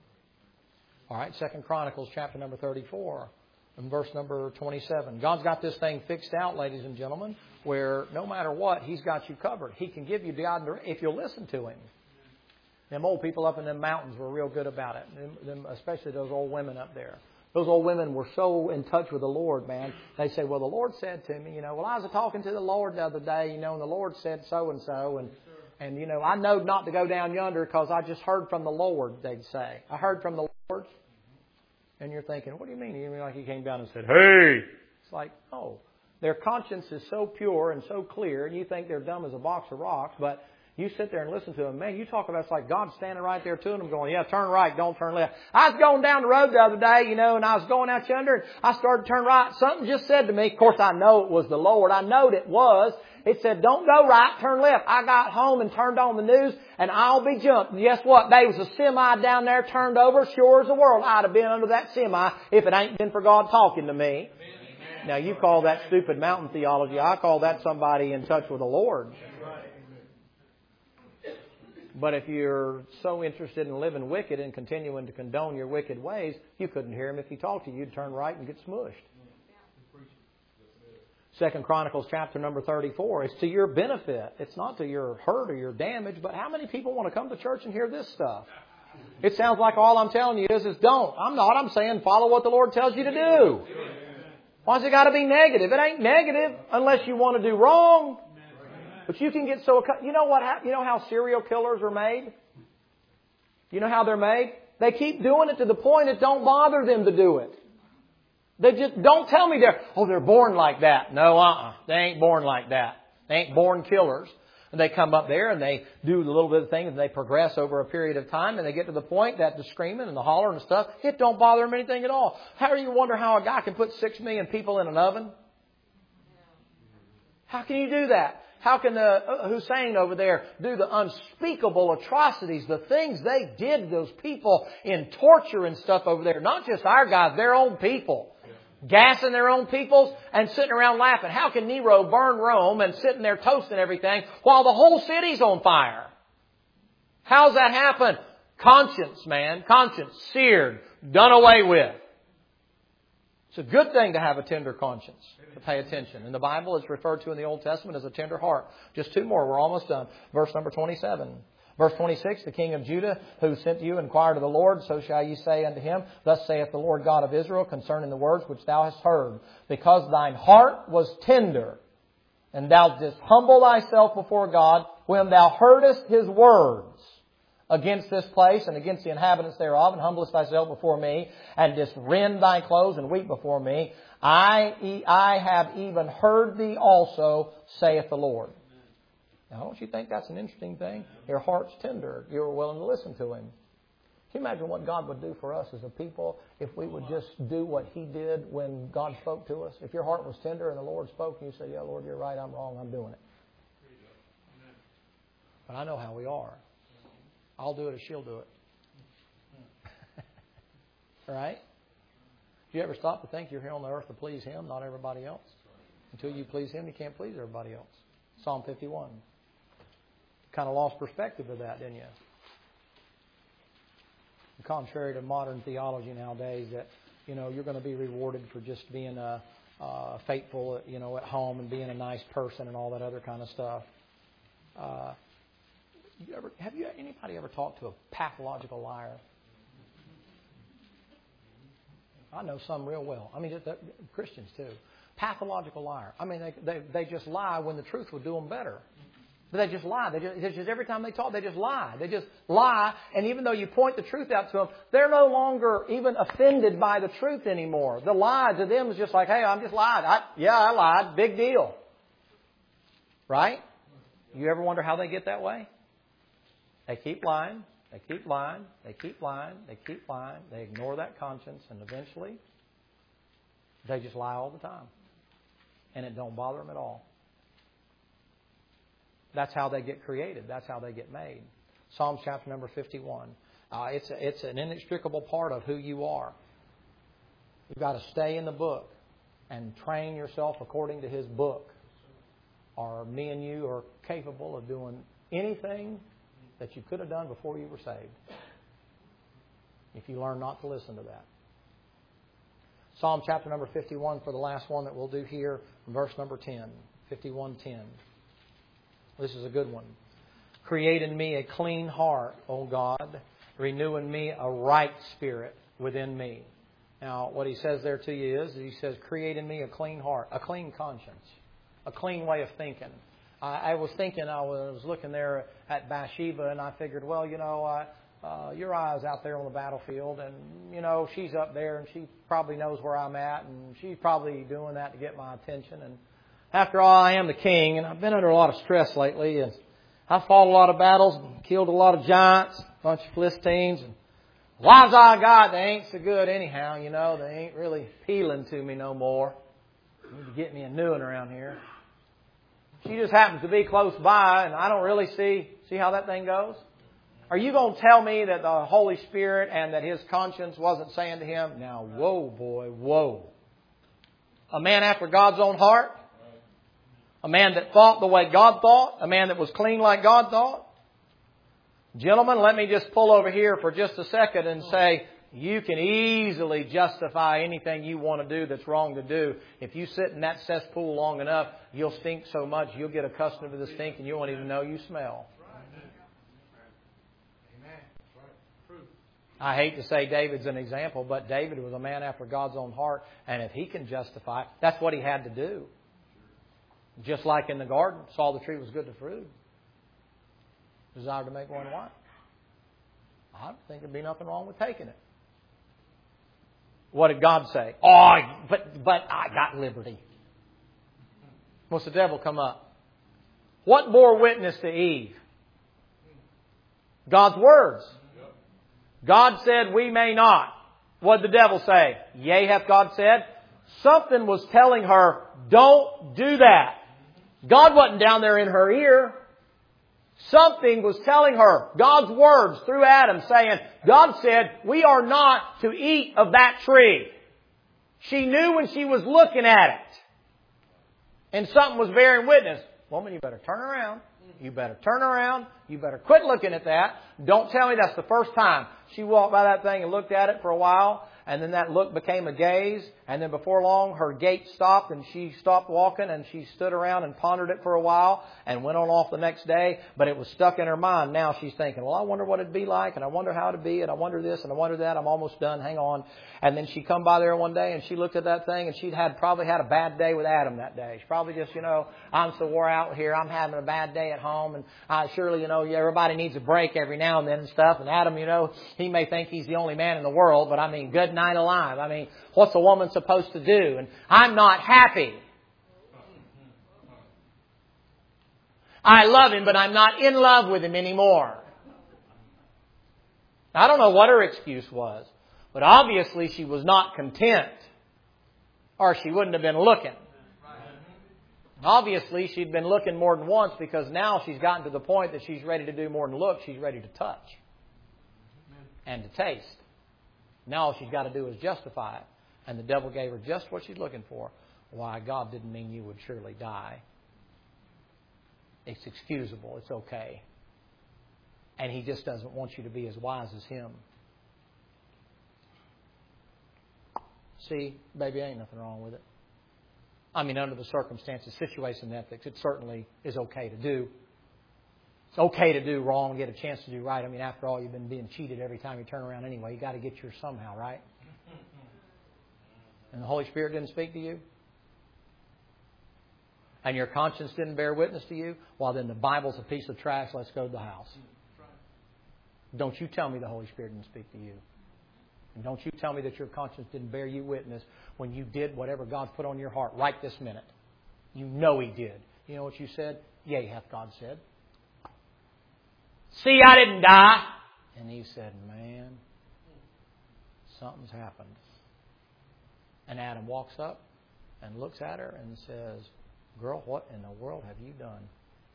All right, Second Chronicles chapter number thirty-four and verse number twenty-seven. God's got this thing fixed out, ladies and gentlemen, where no matter what, He's got you covered. He can give you God if you'll listen to Him. Them old people up in them mountains were real good about it, them, especially those old women up there. Those old women were so in touch with the Lord, man. They say, well, the Lord said to me, you know, well, I was talking to the Lord the other day, you know, and the Lord said so and so, and and you know, I know not to go down yonder because I just heard from the Lord, they'd say. I heard from the Lord. And you're thinking, what do you mean? You mean like He came down and said, hey? It's like, oh. Their conscience is so pure and so clear, and you think they're dumb as a box of rocks, but you sit there and listen to them. Man, you talk about it's like God standing right there to them going, yeah, turn right, don't turn left. I was going down the road the other day, you know, and I was going out yonder, and I started to turn right. Something just said to me, of course I know it was the Lord. I knowed it was. It said, don't go right, turn left. I got home and turned on the news, and I'll be jumped. And guess what? There was a semi down there turned over, sure as the world. I'd have been under that semi if it ain't been for God talking to me. Now, you call that stupid mountain theology. I call that somebody in touch with the Lord. But if you're so interested in living wicked and continuing to condone your wicked ways, you couldn't hear Him if He talked to you. You'd turn right and get smushed. Second Chronicles chapter number thirty-four. It's to your benefit. It's not to your hurt or your damage. But how many people want to come to church and hear this stuff? It sounds like all I'm telling you is, is don't. I'm not. I'm saying follow what the Lord tells you to do. Why's it got to be negative? It ain't negative unless you want to do wrong. But you can get so... You know what? You know how serial killers are made? You know how they're made? They keep doing it to the point it don't bother them to do it. They just... Don't tell me they're... Oh, they're born like that. No, uh-uh. They ain't born like that. They ain't born killers. And they come up there and they do a little bit of things and they progress over a period of time and they get to the point that the screaming and the hollering and stuff, it don't bother them anything at all. How do you wonder how a guy can put six million people in an oven? How can you do that? How can the Hussein over there do the unspeakable atrocities, the things they did to those people in torture and stuff over there? Not just our guys, their own people. Gassing their own peoples and sitting around laughing. How can Nero burn Rome and sitting there toasting everything while the whole city's on fire? How's that happen? Conscience, man. Conscience. Seared. Done away with. It's a good thing to have a tender conscience. To pay attention. In the Bible, it's referred to in the Old Testament as a tender heart. Just two more. We're almost done. Verse number twenty-seven. Verse twenty-six, the king of Judah who sent you inquired of the Lord, so shall ye say unto him, Thus saith the Lord God of Israel concerning the words which thou hast heard. Because thine heart was tender, and thou didst humble thyself before God, when thou heardest His words against this place and against the inhabitants thereof, and humblest thyself before me, and didst rend thy clothes and weep before me, I, I have even heard thee also, saith the Lord. Now, don't you think that's an interesting thing? Your heart's tender. You're willing to listen to Him. Can you imagine what God would do for us as a people if we would just do what He did when God spoke to us? If your heart was tender and the Lord spoke and you said, yeah, Lord, you're right, I'm wrong, I'm doing it. But I know how we are. I'll do it or she'll do it. Right? Do you ever stop to think you're here on the earth to please Him, not everybody else? Until you please Him, you can't please everybody else. Psalm fifty-one. Kind of lost perspective of that, didn't you? Contrary to modern theology nowadays, that you know you're going to be rewarded for just being a, uh, faithful, you know, at home and being a nice person and all that other kind of stuff. Uh, you ever, have you anybody ever talked to a pathological liar? I know some real well. I mean, Christians too. Pathological liar. I mean, they they, they just lie when the truth would do them better. But they just lie. They just, it's just every time they talk, they just lie. They just lie. And even though you point the truth out to them, they're no longer even offended by the truth anymore. The lie to them is just like, hey, I'm just lied. I, yeah, I lied. Big deal. Right? You ever wonder how they get that way? They keep lying. They keep lying. They keep lying. They keep lying. They ignore that conscience. And eventually, they just lie all the time. And it don't bother them at all. That's how they get created. That's how they get made. Psalms chapter number fifty-one. Uh, it's, a, it's an inextricable part of who you are. You've got to stay in the book and train yourself according to His book. Or me and you are capable of doing anything that you could have done before you were saved. If you learn not to listen to that. Psalm chapter number fifty-one for the last one that we'll do here, verse number ten. fifty-one ten. This is a good one. Create in me a clean heart, O God. Renew in me a right spirit within me. Now, what he says there to you is, he says, create in me a clean heart, a clean conscience, a clean way of thinking. I, I was thinking, I was looking there at Bathsheba, and I figured, well, you know, I, uh, Uriah's out there on the battlefield, and, you know, she's up there, and she probably knows where I'm at, and she's probably doing that to get my attention. And after all, I am the king, and I've been under a lot of stress lately, and I've fought a lot of battles, and killed a lot of giants, a bunch of Philistines, and the wives I got, they ain't so good anyhow, you know. They ain't really appealing to me no more. I need to get me a new one around here. She just happens to be close by, and I don't really see see how that thing goes. Are you going to tell me that the Holy Spirit and that his conscience wasn't saying to him, now, whoa, boy, whoa. A man after God's own heart? A man that thought the way God thought? A man that was clean like God thought? Gentlemen, let me just pull over here for just a second and say, you can easily justify anything you want to do that's wrong to do. If you sit in that cesspool long enough, you'll stink so much, you'll get accustomed to the stink and you won't even know you smell. I hate to say David's an example, but David was a man after God's own heart, and if he can justify it, that's what he had to do. Just like in the garden, saw the tree was good to fruit. Desired to make one wife. I don't think there'd be nothing wrong with taking it. What did God say? Oh, but but I got liberty. What's the devil come up? What bore witness to Eve? God's words. God said, we may not. What did the devil say? Yea, hath God said. Something was telling her, don't do that. God wasn't down there in her ear. Something was telling her, God's words through Adam saying, God said, we are not to eat of that tree. She knew when she was looking at it. And something was bearing witness. Woman, you better turn around. You better turn around. You better quit looking at that. Don't tell me that's the first time. She walked by that thing and looked at it for a while. And then that look became a gaze. And then before long, her gait stopped and she stopped walking and she stood around and pondered it for a while and went on off the next day. But it was stuck in her mind. Now she's thinking, well, I wonder what it'd be like and I wonder how it'd be and I wonder this and I wonder that. I'm almost done. Hang on. And then she come by there one day and she looked at that thing and she'd had probably had a bad day with Adam that day. She probably just, you know, I'm so wore out here. I'm having a bad day at home and I surely, you know, everybody needs a break every now and then and stuff. And Adam, you know, he may think he's the only man in the world, but I mean, good night alive. I mean, what's a woman supposed to do? And I'm not happy. I love him, but I'm not in love with him anymore. I don't know what her excuse was, but obviously she was not content, or she wouldn't have been looking. Obviously she'd been looking more than once because now she's gotten to the point that she's ready to do more than look. She's ready to touch and to taste. Now all she's got to do is justify it. And the devil gave her just what she's looking for. Why, God didn't mean you would surely die. It's excusable. It's okay. And He just doesn't want you to be as wise as Him. See, baby, ain't nothing wrong with it. I mean, under the circumstances, situation ethics, it certainly is okay to do. It's okay to do wrong and get a chance to do right. I mean, after all, you've been being cheated every time you turn around anyway. You've got to get yours somehow, right? And the Holy Spirit didn't speak to you? And your conscience didn't bear witness to you? Well, then the Bible's a piece of trash. Let's go to the house. Don't you tell me the Holy Spirit didn't speak to you. And don't you tell me that your conscience didn't bear you witness when you did whatever God put on your heart right this minute. You know He did. You know what you said? Yea, hath God said. See, I didn't die. And He said, man, something's happened. And Adam walks up and looks at her and says, girl, what in the world have you done?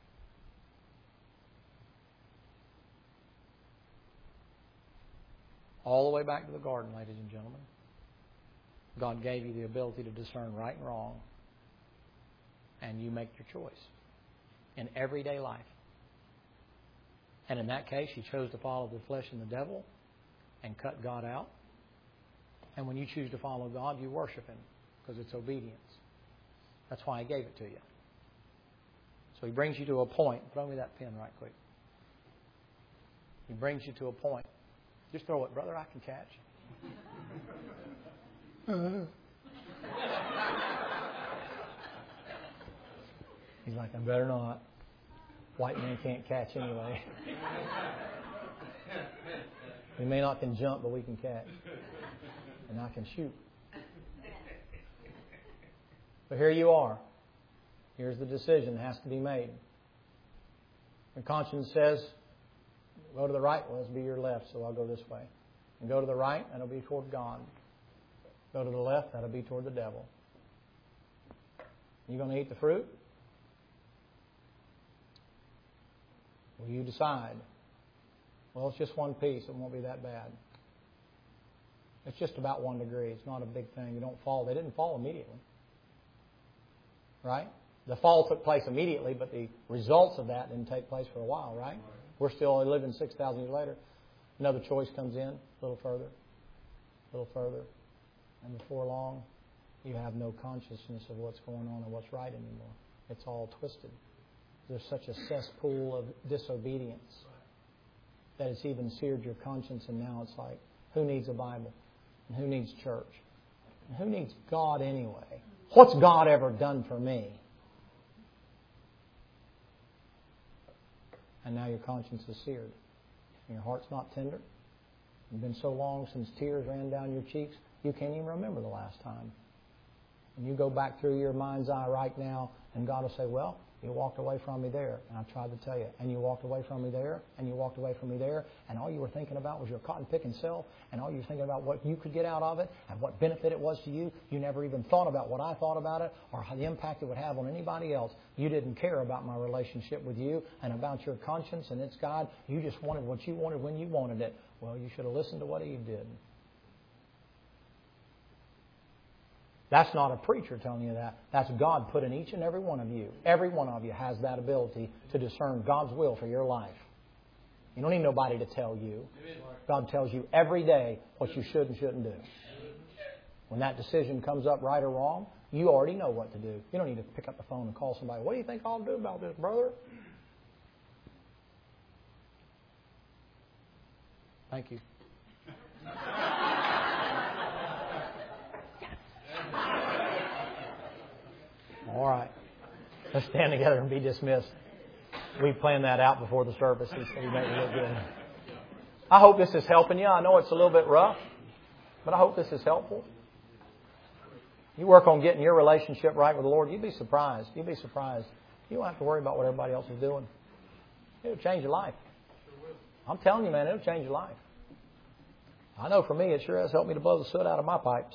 All the way back to the garden, ladies and gentlemen. God gave you the ability to discern right and wrong. And you make your choice in everyday life. And in that case, you chose to follow the flesh and the devil and cut God out. And when you choose to follow God, you worship Him because it's obedience. That's why He gave it to you. So He brings you to a point. Throw me that pen right quick. He brings you to a point. Just throw it, brother. I can catch. He's like, I better not. White man can't catch anyway. We may not can jump, but we can catch. And I can shoot. But here you are. Here's the decision that has to be made. Your conscience says, go to the right, well, let's be your left, so I'll go this way. And go to the right, that'll be toward God. Go to the left, that'll be toward the devil. You going to eat the fruit? Will you decide? Well, it's just one piece. It won't be that bad. It's just about one degree. It's not a big thing. You don't fall. They didn't fall immediately. Right? The fall took place immediately, but the results of that didn't take place for a while, right? right. We're still living six thousand years later. Another choice comes in, a little further, a little further. And before long, you have no consciousness of what's going on or what's right anymore. It's all twisted. There's such a cesspool of disobedience that it's even seared your conscience, and now it's like, who needs a Bible? And who needs church? And who needs God anyway? What's God ever done for me? And now your conscience is seared. And your heart's not tender. It's been so long since tears ran down your cheeks, you can't even remember the last time. And you go back through your mind's eye right now, and God will say, well, You walked away from me there, and I tried to tell you. And you walked away from me there, and you walked away from me there, and all you were thinking about was your cotton-picking self, and all you were thinking about what you could get out of it, and what benefit it was to you. You never even thought about what I thought about it, or the impact it would have on anybody else. You didn't care about my relationship with you, and about your conscience and its God. You just wanted what you wanted when you wanted it. Well, you should have listened to what Eve did. That's not a preacher telling you that. That's God put in each and every one of you. Every one of you has that ability to discern God's will for your life. You don't need nobody to tell you. God tells you every day what you should and shouldn't do. When that decision comes up, right or wrong, you already know what to do. You don't need to pick up the phone and call somebody. What do you think I'll do about this, brother? Thank you. All right. Let's stand together and be dismissed. We planned that out before the service. He said he made it look good. I hope this is helping you. I know it's a little bit rough, but I hope this is helpful. You work on getting your relationship right with the Lord, you'd be surprised. You'd be surprised. You don't have to worry about what everybody else is doing. It'll change your life. I'm telling you, man, it'll change your life. I know for me, it sure has helped me to blow the soot out of my pipes.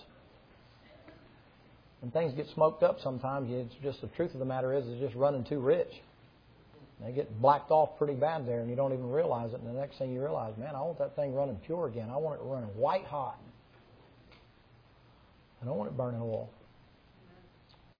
When things get smoked up sometimes, it's just the truth of the matter is it's just running too rich. They get blacked off pretty bad there, and you don't even realize it. And the next thing you realize, man, I want that thing running pure again. I want it running white hot. I don't want it burning oil.